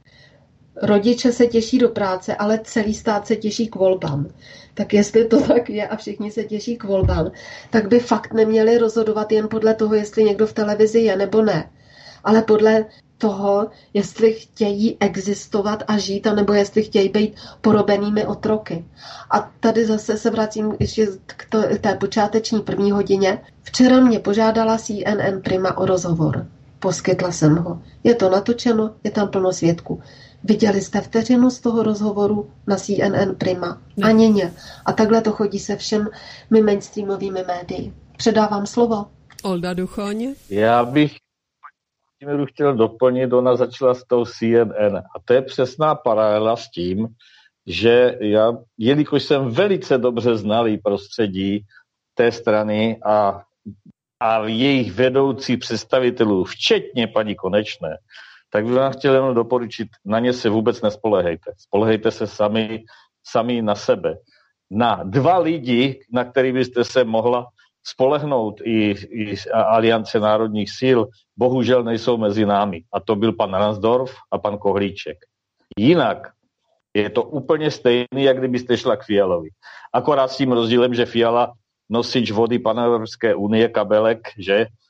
rodiče se těší do práce, ale celý stát se těší k volbám. Tak jestli to tak je a všichni se těší k volbám, tak by fakt neměli rozhodovat jen podle toho, jestli někdo v televizi je nebo ne, ale podle toho, jestli chtějí existovat a žít, anebo jestli chtějí být porobenými otroky. A tady zase se vracím ještě k té počáteční první hodině. Včera mě požádala CNN Prima o rozhovor. Poskytla jsem ho. Je to natočeno, je tam plno svědků. Viděli jste vteřinu z toho rozhovoru na CNN Prima? Ani ne. A takhle to chodí se všemi mainstreamovými médii. Předávám slovo. Olda Duchoň. Já bych chtěl doplnit, ona začala s tou CNN. A to je přesná paralela s tím, že já, jelikož jsem velice dobře znalý prostředí té strany a jejich vedoucí představitelů, včetně paní Konečné, tak bych vám chtěl jenom doporučit, na ně se vůbec nespolehejte. Spolehejte se sami na sebe. Na dva lidi, na který byste se mohla spolehnout i Aliance národních sil, bohužel nejsou mezi námi. A to byl pan Ransdorf a pan Kohlíček. Jinak je to úplně stejný, jak kdybyste šla k Fialovi. Akorát s tím rozdílem, že Fiala nosič vody Panevropské unie, kabelek, že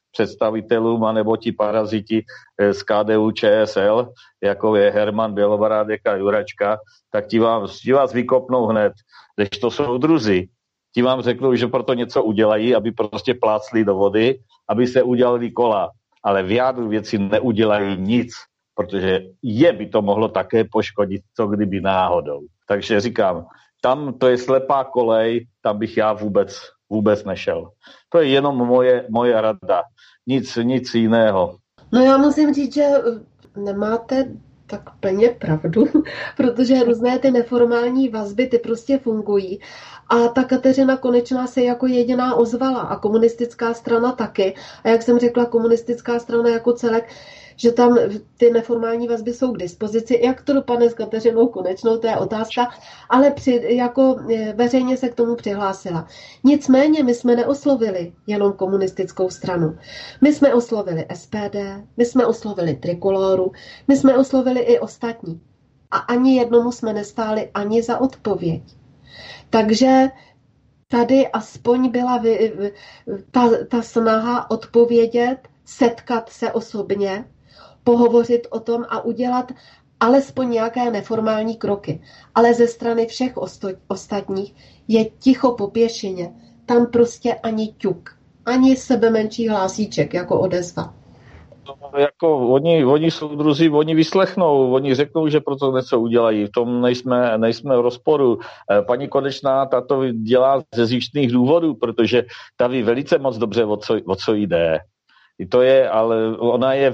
představitelům, anebo ti paraziti z KDU ČSL, jako je Herman Bělobrádek a Juračka, tak ti vás vykopnou hned. Když to jsou druzí, ti vám řeknou, že proto něco udělají, aby prostě plácli do vody, aby se udělali kola. Ale v jádru věci neudělají nic, protože je by to mohlo také poškodit, co kdyby náhodou. Takže říkám, tam to je slepá kolej, tam bych já vůbec nešel. To je jenom moje rada. Nic jiného. No já musím říct, že nemáte tak plně pravdu, protože různé ty neformální vazby, ty prostě fungují. A ta Kateřina Konečná se jako jediná ozvala a komunistická strana taky. A jak jsem řekla, komunistická strana jako celek, že tam ty neformální vazby jsou k dispozici. Jak to dopadne s Kateřinou Konečnou, to je otázka, ale jako veřejně se k tomu přihlásila. Nicméně my jsme neoslovili jenom komunistickou stranu. My jsme oslovili SPD, my jsme oslovili Trikoloru, my jsme oslovili i ostatní. A ani jednomu jsme nestáli ani za odpověď. Takže tady aspoň byla ta snaha odpovědět, setkat se osobně, pohovořit o tom a udělat alespoň nějaké neformální kroky. Ale ze strany všech ostatních je ticho po pěšině. Tam prostě ani ťuk, ani sebemenší hlásíček jako odezva. Jako oni soudruzi, oni vyslechnou, oni řeknou, že proto něco udělají. V tom nejsme v rozporu. Paní Konečná tato dělá ze zjištných důvodů, protože ta ví velice moc dobře, o co jde. To je, ale ona je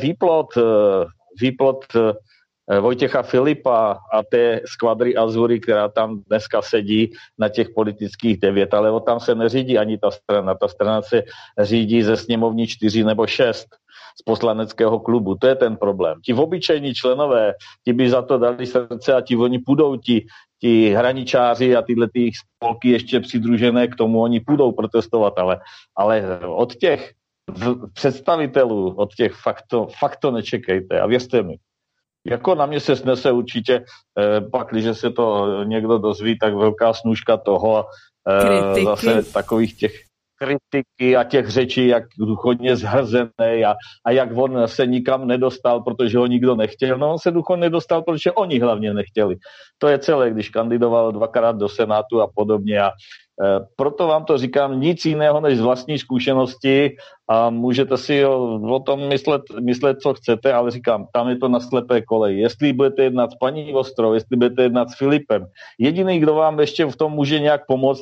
výplod Vojtěcha Filipa a té skvadry Azury, která tam dneska sedí na těch politických 9, ale tam se neřídí ani ta strana. Ta strana se řídí ze sněmovní 4 nebo 6 z poslaneckého klubu. To je ten problém. Ti obyčejní členové, ti by za to dali srdce a oni půjdou, ti hraničáři a tyhle ty spolky ještě přidružené k tomu, oni půjdou protestovat, ale od těch představitelů, od těch fakt to nečekejte a věřte mi. Jako na mě se snese určitě, pak, když se to někdo dozví, tak velká snůžka toho, zase takových těch kritiky a těch řečí, jak duchovně zhrzený a jak on se nikam nedostal, protože ho nikdo nechtěl. No on se duchovně nedostal, protože oni hlavně nechtěli. To je celé, když kandidoval 2krát do Senátu a podobně. A proto vám to říkám, nic jiného než z vlastní zkušenosti a můžete si o tom myslet, co chcete, ale říkám, tam je to na slepé koleji. Jestli budete jednat s paní Vostrou, jestli budete jednat s Filipem, jediný, kdo vám ještě v tom může nějak pomoct,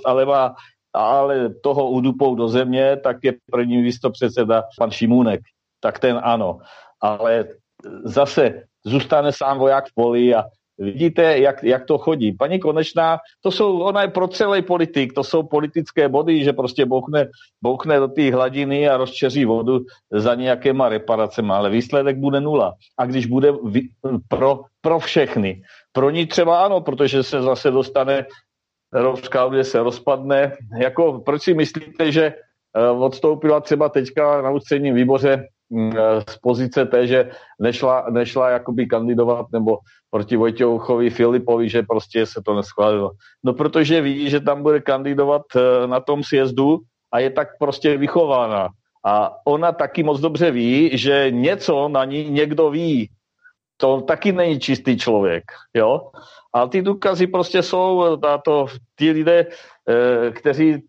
ale toho udupou do země, tak je první místopředseda pan Šimůnek. Tak ten ano. Ale zase zůstane sám voják v poli a vidíte, jak to chodí. Paní Konečná, ona je pro celý politik, to jsou politické body, že prostě bouchne do té hladiny a rozčeří vodu za nějakýma reparacemi, ale výsledek bude 0. A když bude pro všechny. Pro ní třeba ano, protože se zase dostane Evropská unie se rozpadne. Jako, proč si myslíte, že odstoupila třeba teďka na ústředním výboře z pozice té, že nešla jakoby kandidovat nebo proti Vojtěchovi Filipovi, že prostě se to neschválilo. No protože ví, že tam bude kandidovat na tom sjezdu a je tak prostě vychována. A ona taky moc dobře ví, že něco na ní někdo ví. To taky není čistý člověk, jo? A ty důkazy prostě jsou, ti lidé, kteří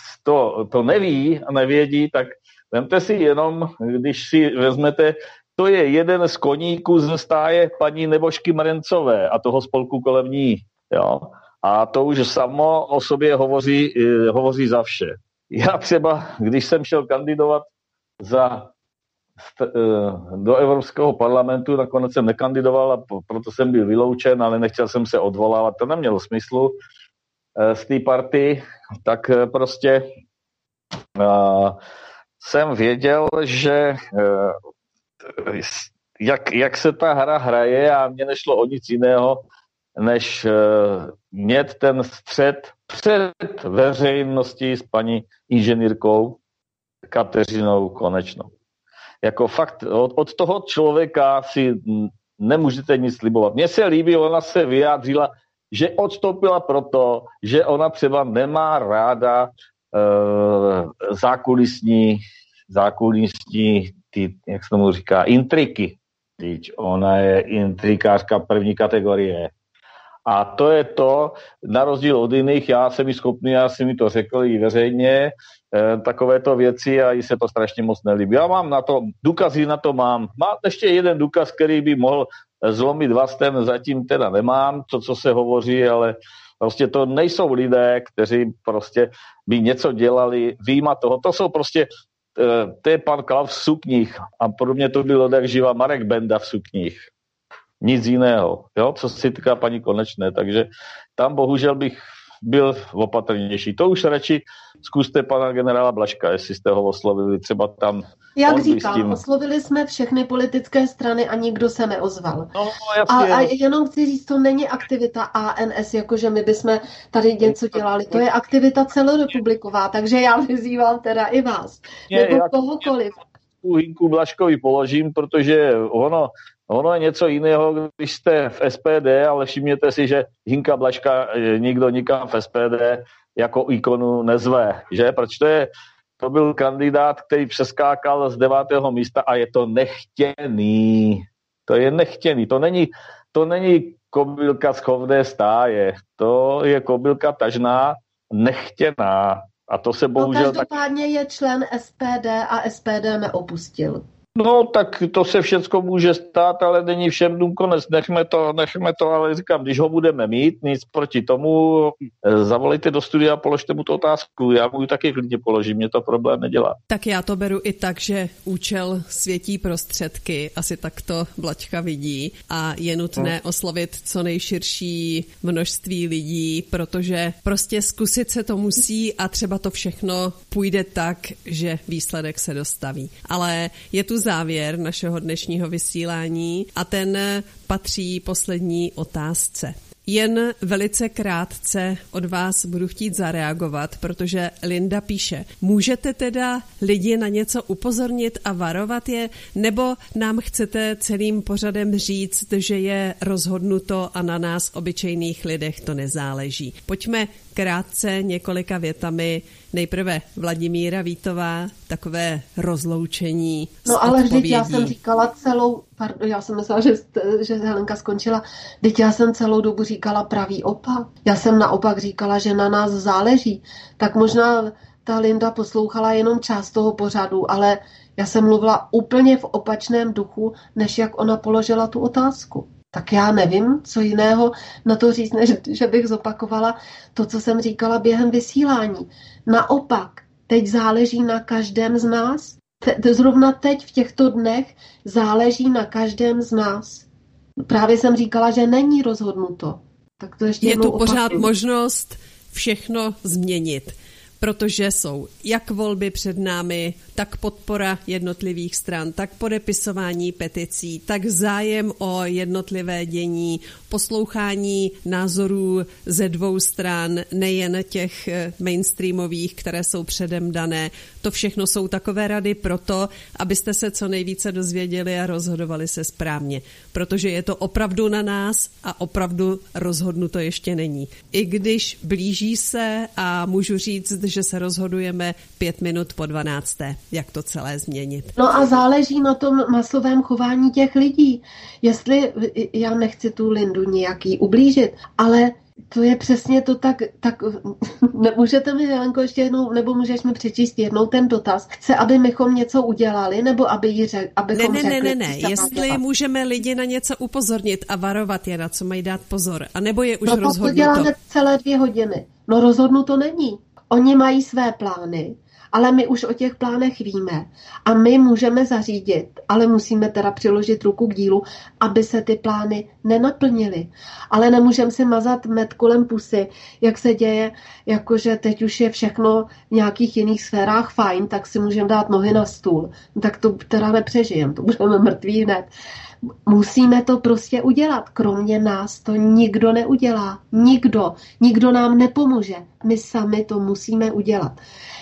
to neví a nevědí, tak vemte si jenom, když si vezmete, to je jeden z koníků ze stáje paní Nebožky Mrencové a toho spolku kolem ní, jo? A to už samo o sobě hovoří za vše. Já třeba, když jsem šel kandidovat do Evropského parlamentu, nakonec jsem nekandidoval a proto jsem byl vyloučen, ale nechtěl jsem se odvolávat, to nemělo smyslu z té party, tak prostě jsem věděl, že jak se ta hra hraje a mně nešlo o nic jiného, než mít ten střet před veřejností s paní inženýrkou Kateřinou Konečnou. Jako fakt od toho člověka si nemůžete nic slibovat. Mně se líbí, ona se vyjádřila, že odstoupila proto, že ona třeba nemá ráda zákulisní zákulisní, jak se tomu říká, intriky. Ona je intrikářka první kategorie. A to je to, na rozdíl od jiných, já jsem schopný, já jsem mi to řekl i veřejně, takovéto věci a jí se to strašně moc nelíbí. Já mám na to, důkazy na to mám. Mám ještě jeden důkaz, který by mohl zlomit vlastem, zatím teda nemám, to, co se hovoří, ale prostě to nejsou lidé, kteří prostě by něco dělali, výjima toho. To jsou prostě, to je pan Klaus v sukních a podobně to bylo tak živa Marek Benda v sukních. Nic jiného, jo? Co se týká paní Konečné, takže tam bohužel bych byl opatrnější. To už radši zkuste pana generála Blažka, jestli jste ho oslovili, třeba tam. Jak říkám, oslovili jsme všechny politické strany a nikdo se neozval. No, jasně. A jenom chci říct, to není aktivita ANS, jakože my bychom tady něco dělali. To je aktivita celorepubliková, takže já vyzývám teda i vás. Nebo kohokoliv. Hinku Blažkovi položím, protože ono je něco jiného, když jste v SPD, ale všimněte si, že Hinka Blažka nikdo nikam v SPD jako ikonu nezve, že? Protože to byl kandidát, který přeskákal z 9. místa a je to nechtěný. To je nechtěný. To není kobylka z chovné stáje. To je kobylka tažná, nechtěná. A to se bohužel... Každopádně je člen SPD a SPD neopustil. No, tak to se všecko může stát, ale není všem dům konec. Nechme to, ale říkám, když ho budeme mít, nic proti tomu, zavolejte do studia a položte mu tu otázku. Já mu ji taky klidně položím, mě to problém nedělá. Tak já to beru i tak, že účel světí prostředky, asi tak to Blažka vidí a je nutné oslovit co nejširší množství lidí, protože prostě zkusit se to musí a třeba to všechno půjde tak, že výsledek se dostaví. Ale je tu závěr našeho dnešního vysílání a ten patří poslední otázce. Jen velice krátce od vás budu chtít zareagovat, protože Linda píše, můžete teda lidi na něco upozornit a varovat je, nebo nám chcete celým pořadem říct, že je rozhodnuto a na nás obyčejných lidech to nezáleží. Pojďme krátce několika větami. Nejprve Vladimíra Vítová, takové rozloučení. No ale vždyť já jsem říkala já jsem myslela, že Helenka skončila, vždyť já jsem celou dobu říkala pravý opak. Já jsem naopak říkala, že na nás záleží. Tak možná ta Linda poslouchala jenom část toho pořadu, ale já jsem mluvila úplně v opačném duchu, než jak ona položila tu otázku. Tak já nevím, co jiného na to říct, než že bych zopakovala to, co jsem říkala během vysílání. Naopak, teď záleží na každém z nás. Zrovna teď v těchto dnech záleží na každém z nás. Právě jsem říkala, že není rozhodnuto. Tak to ještě je tu pořád možnost všechno změnit, protože jsou jak volby před námi, tak podpora jednotlivých stran, tak podepisování peticí, tak zájem o jednotlivé dění, poslouchání názorů ze dvou stran, nejen těch mainstreamových, které jsou předem dané. To všechno jsou takové rady proto, abyste se co nejvíce dozvěděli a rozhodovali se správně, protože je to opravdu na nás a opravdu rozhodnuto ještě není. I když blíží se a můžu říct, že se rozhodujeme 5 minut po 12. Jak to celé změnit. No a záleží na tom masovém chování těch lidí. Jestli, já nechci tu Lindu nějaký ublížit, ale to je přesně to tak můžete mi, Helenko, ještě jednou, nebo můžeš mi přečíst jednou ten dotaz. Chce, aby mychom něco udělali, nebo aby jí abychom řekli? Ne. Jestli můžeme lidi na něco upozornit a varovat je, na co mají dát pozor, anebo je už rozhodnuto. No to děláme celé 2 hodiny. No rozhodnuto není. Oni mají své plány, ale my už o těch plánech víme a my můžeme zařídit, ale musíme teda přiložit ruku k dílu, aby se ty plány nenaplnily. Ale nemůžeme si mazat med kolem pusy, jak se děje, jakože teď už je všechno v nějakých jiných sférách fajn, tak si můžeme dát nohy na stůl. Tak to teda nepřežijeme, to budeme mrtví hned. Musíme to prostě udělat. Kromě nás to nikdo neudělá. Nikdo nám nepomůže. My sami to musíme udělat.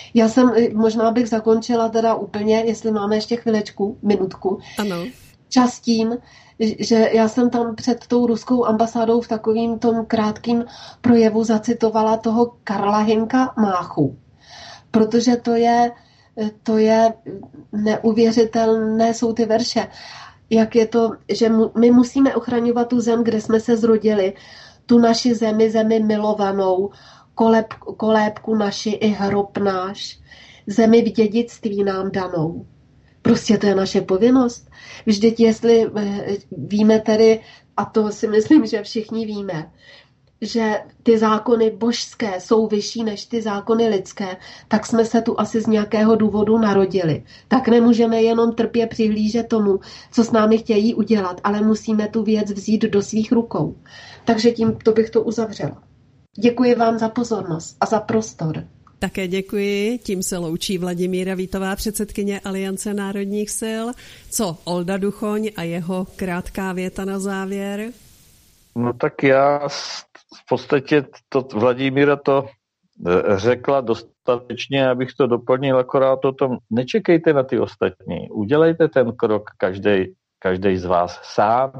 Možná bych zakončila teda úplně, jestli máme ještě chvilečku, minutku. Ano. Čas tím, že já jsem tam před tou ruskou ambasádou v takovým tom krátkým projevu zacitovala toho Karla Hinka Máchu. Protože to je to je neuvěřitelné, jsou ty verše. Jak je to, že my musíme ochraňovat tu zem, kde jsme se zrodili, tu naši zemi milovanou, kolébku naši i hrob náš, zemi v dědictví nám danou. Prostě to je naše povinnost. Vždyť jestli víme tedy, a to si myslím, že všichni víme, že ty zákony božské jsou vyšší než ty zákony lidské, tak jsme se tu asi z nějakého důvodu narodili. Tak nemůžeme jenom trpě přihlížet tomu, co s námi chtějí udělat, ale musíme tu věc vzít do svých rukou. Takže tímto bych to uzavřela. Děkuji vám za pozornost a za prostor. Také děkuji. Tím se loučí Vladimíra Vítová, předsedkyně Aliance národních sil. Co Olda Duchoň a jeho krátká věta na závěr? No tak já v podstatě Vladimíra to řekla dostatečně, abych to doplnil, akorát o tom, nečekejte na ty ostatní, udělejte ten krok každý z vás sám,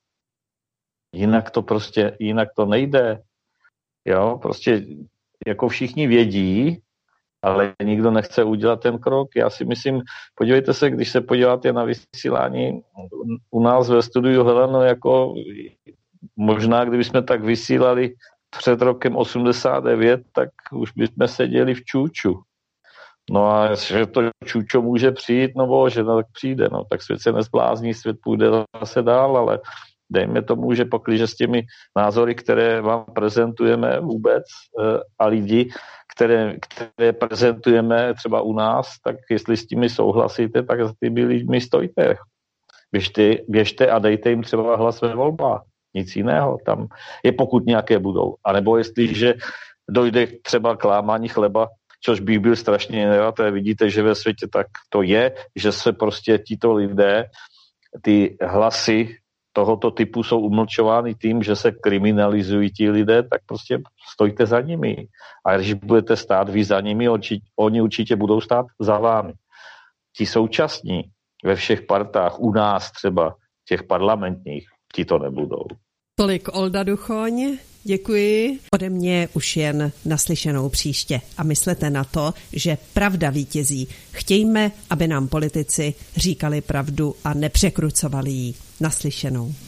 jinak to nejde, jo, prostě jako všichni vědí, ale nikdo nechce udělat ten krok. Já si myslím, podívejte se, když se podíváte na vysílání u nás ve studiu Heleno, jako možná, kdybychom tak vysílali před rokem 89, tak už bychom seděli v čůču. No a že to čůčo může přijít, no bože, no tak přijde, no tak svět se nezblázní, svět půjde zase dál, ale dejme tomu, že pakliže s těmi názory, které vám prezentujeme vůbec a lidi, které prezentujeme třeba u nás, tak jestli s těmi souhlasíte, tak s těmi lidmi stojte. Běžte a dejte jim třeba hlas ve volbách. Nic jiného tam je, pokud nějaké budou. A nebo jestliže dojde třeba k lámání chleba, což bych byl strašně nerad, a vidíte, že ve světě tak to je, že se prostě tito lidé, ty hlasy tohoto typu jsou umlčovány tím, že se kriminalizují ti lidé, tak prostě stojte za nimi. A když budete stát vy za nimi, oni určitě budou stát za vámi. Ti současní ve všech partách, u nás třeba, těch parlamentních, ti to nebudou. Tolik Olda Duchoň, děkuji. Ode mě už jen naslyšenou příště. A myslete na to, že pravda vítězí. Chtějme, aby nám politici říkali pravdu a nepřekrucovali ji. Naslyšenou.